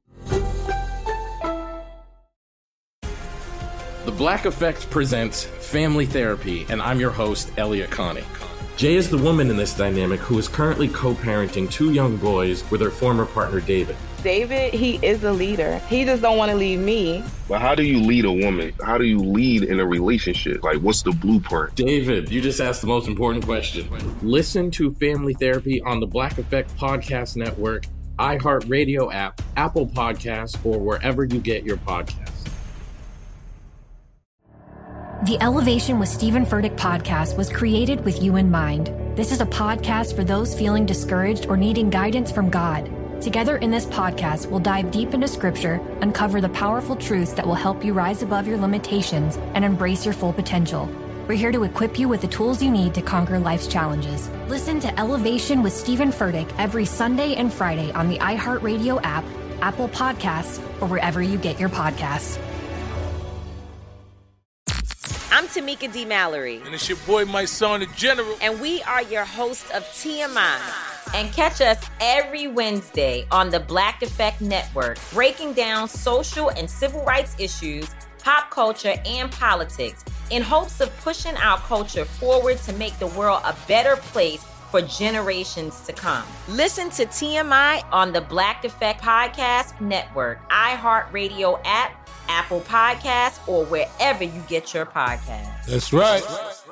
The Black Effect presents Family Therapy, and I'm your host, Elliot Connie. Jay is the woman in this dynamic who is currently co-parenting two young boys with her former partner, David. David, he is a leader. He just don't want to leave me. But how do you lead a woman? How do you lead in a relationship? Like, what's the blueprint? David, you just asked the most important question. Listen to Family Therapy on the Black Effect Podcast Network, iHeartRadio app, Apple Podcasts, or wherever you get your podcasts. The Elevation with Stephen Furtick podcast was created with you in mind. This is a podcast for those feeling discouraged or needing guidance from God. Together in this podcast, we'll dive deep into scripture, uncover the powerful truths that will help you rise above your limitations and embrace your full potential. We're here to equip you with the tools you need to conquer life's challenges. Listen to Elevation with Stephen Furtick every Sunday and Friday on the iHeartRadio app, Apple Podcasts, or wherever you get your podcasts. I'm Tamika D. Mallory. And it's your boy, my son, the General. And we are your hosts of T M I. And catch us every Wednesday on the Black Effect Network, breaking down social and civil rights issues, pop culture, and politics in hopes of pushing our culture forward to make the world a better place for generations to come. Listen to T M I on the Black Effect Podcast Network, iHeartRadio app, Apple Podcasts, or wherever you get your podcasts. That's right.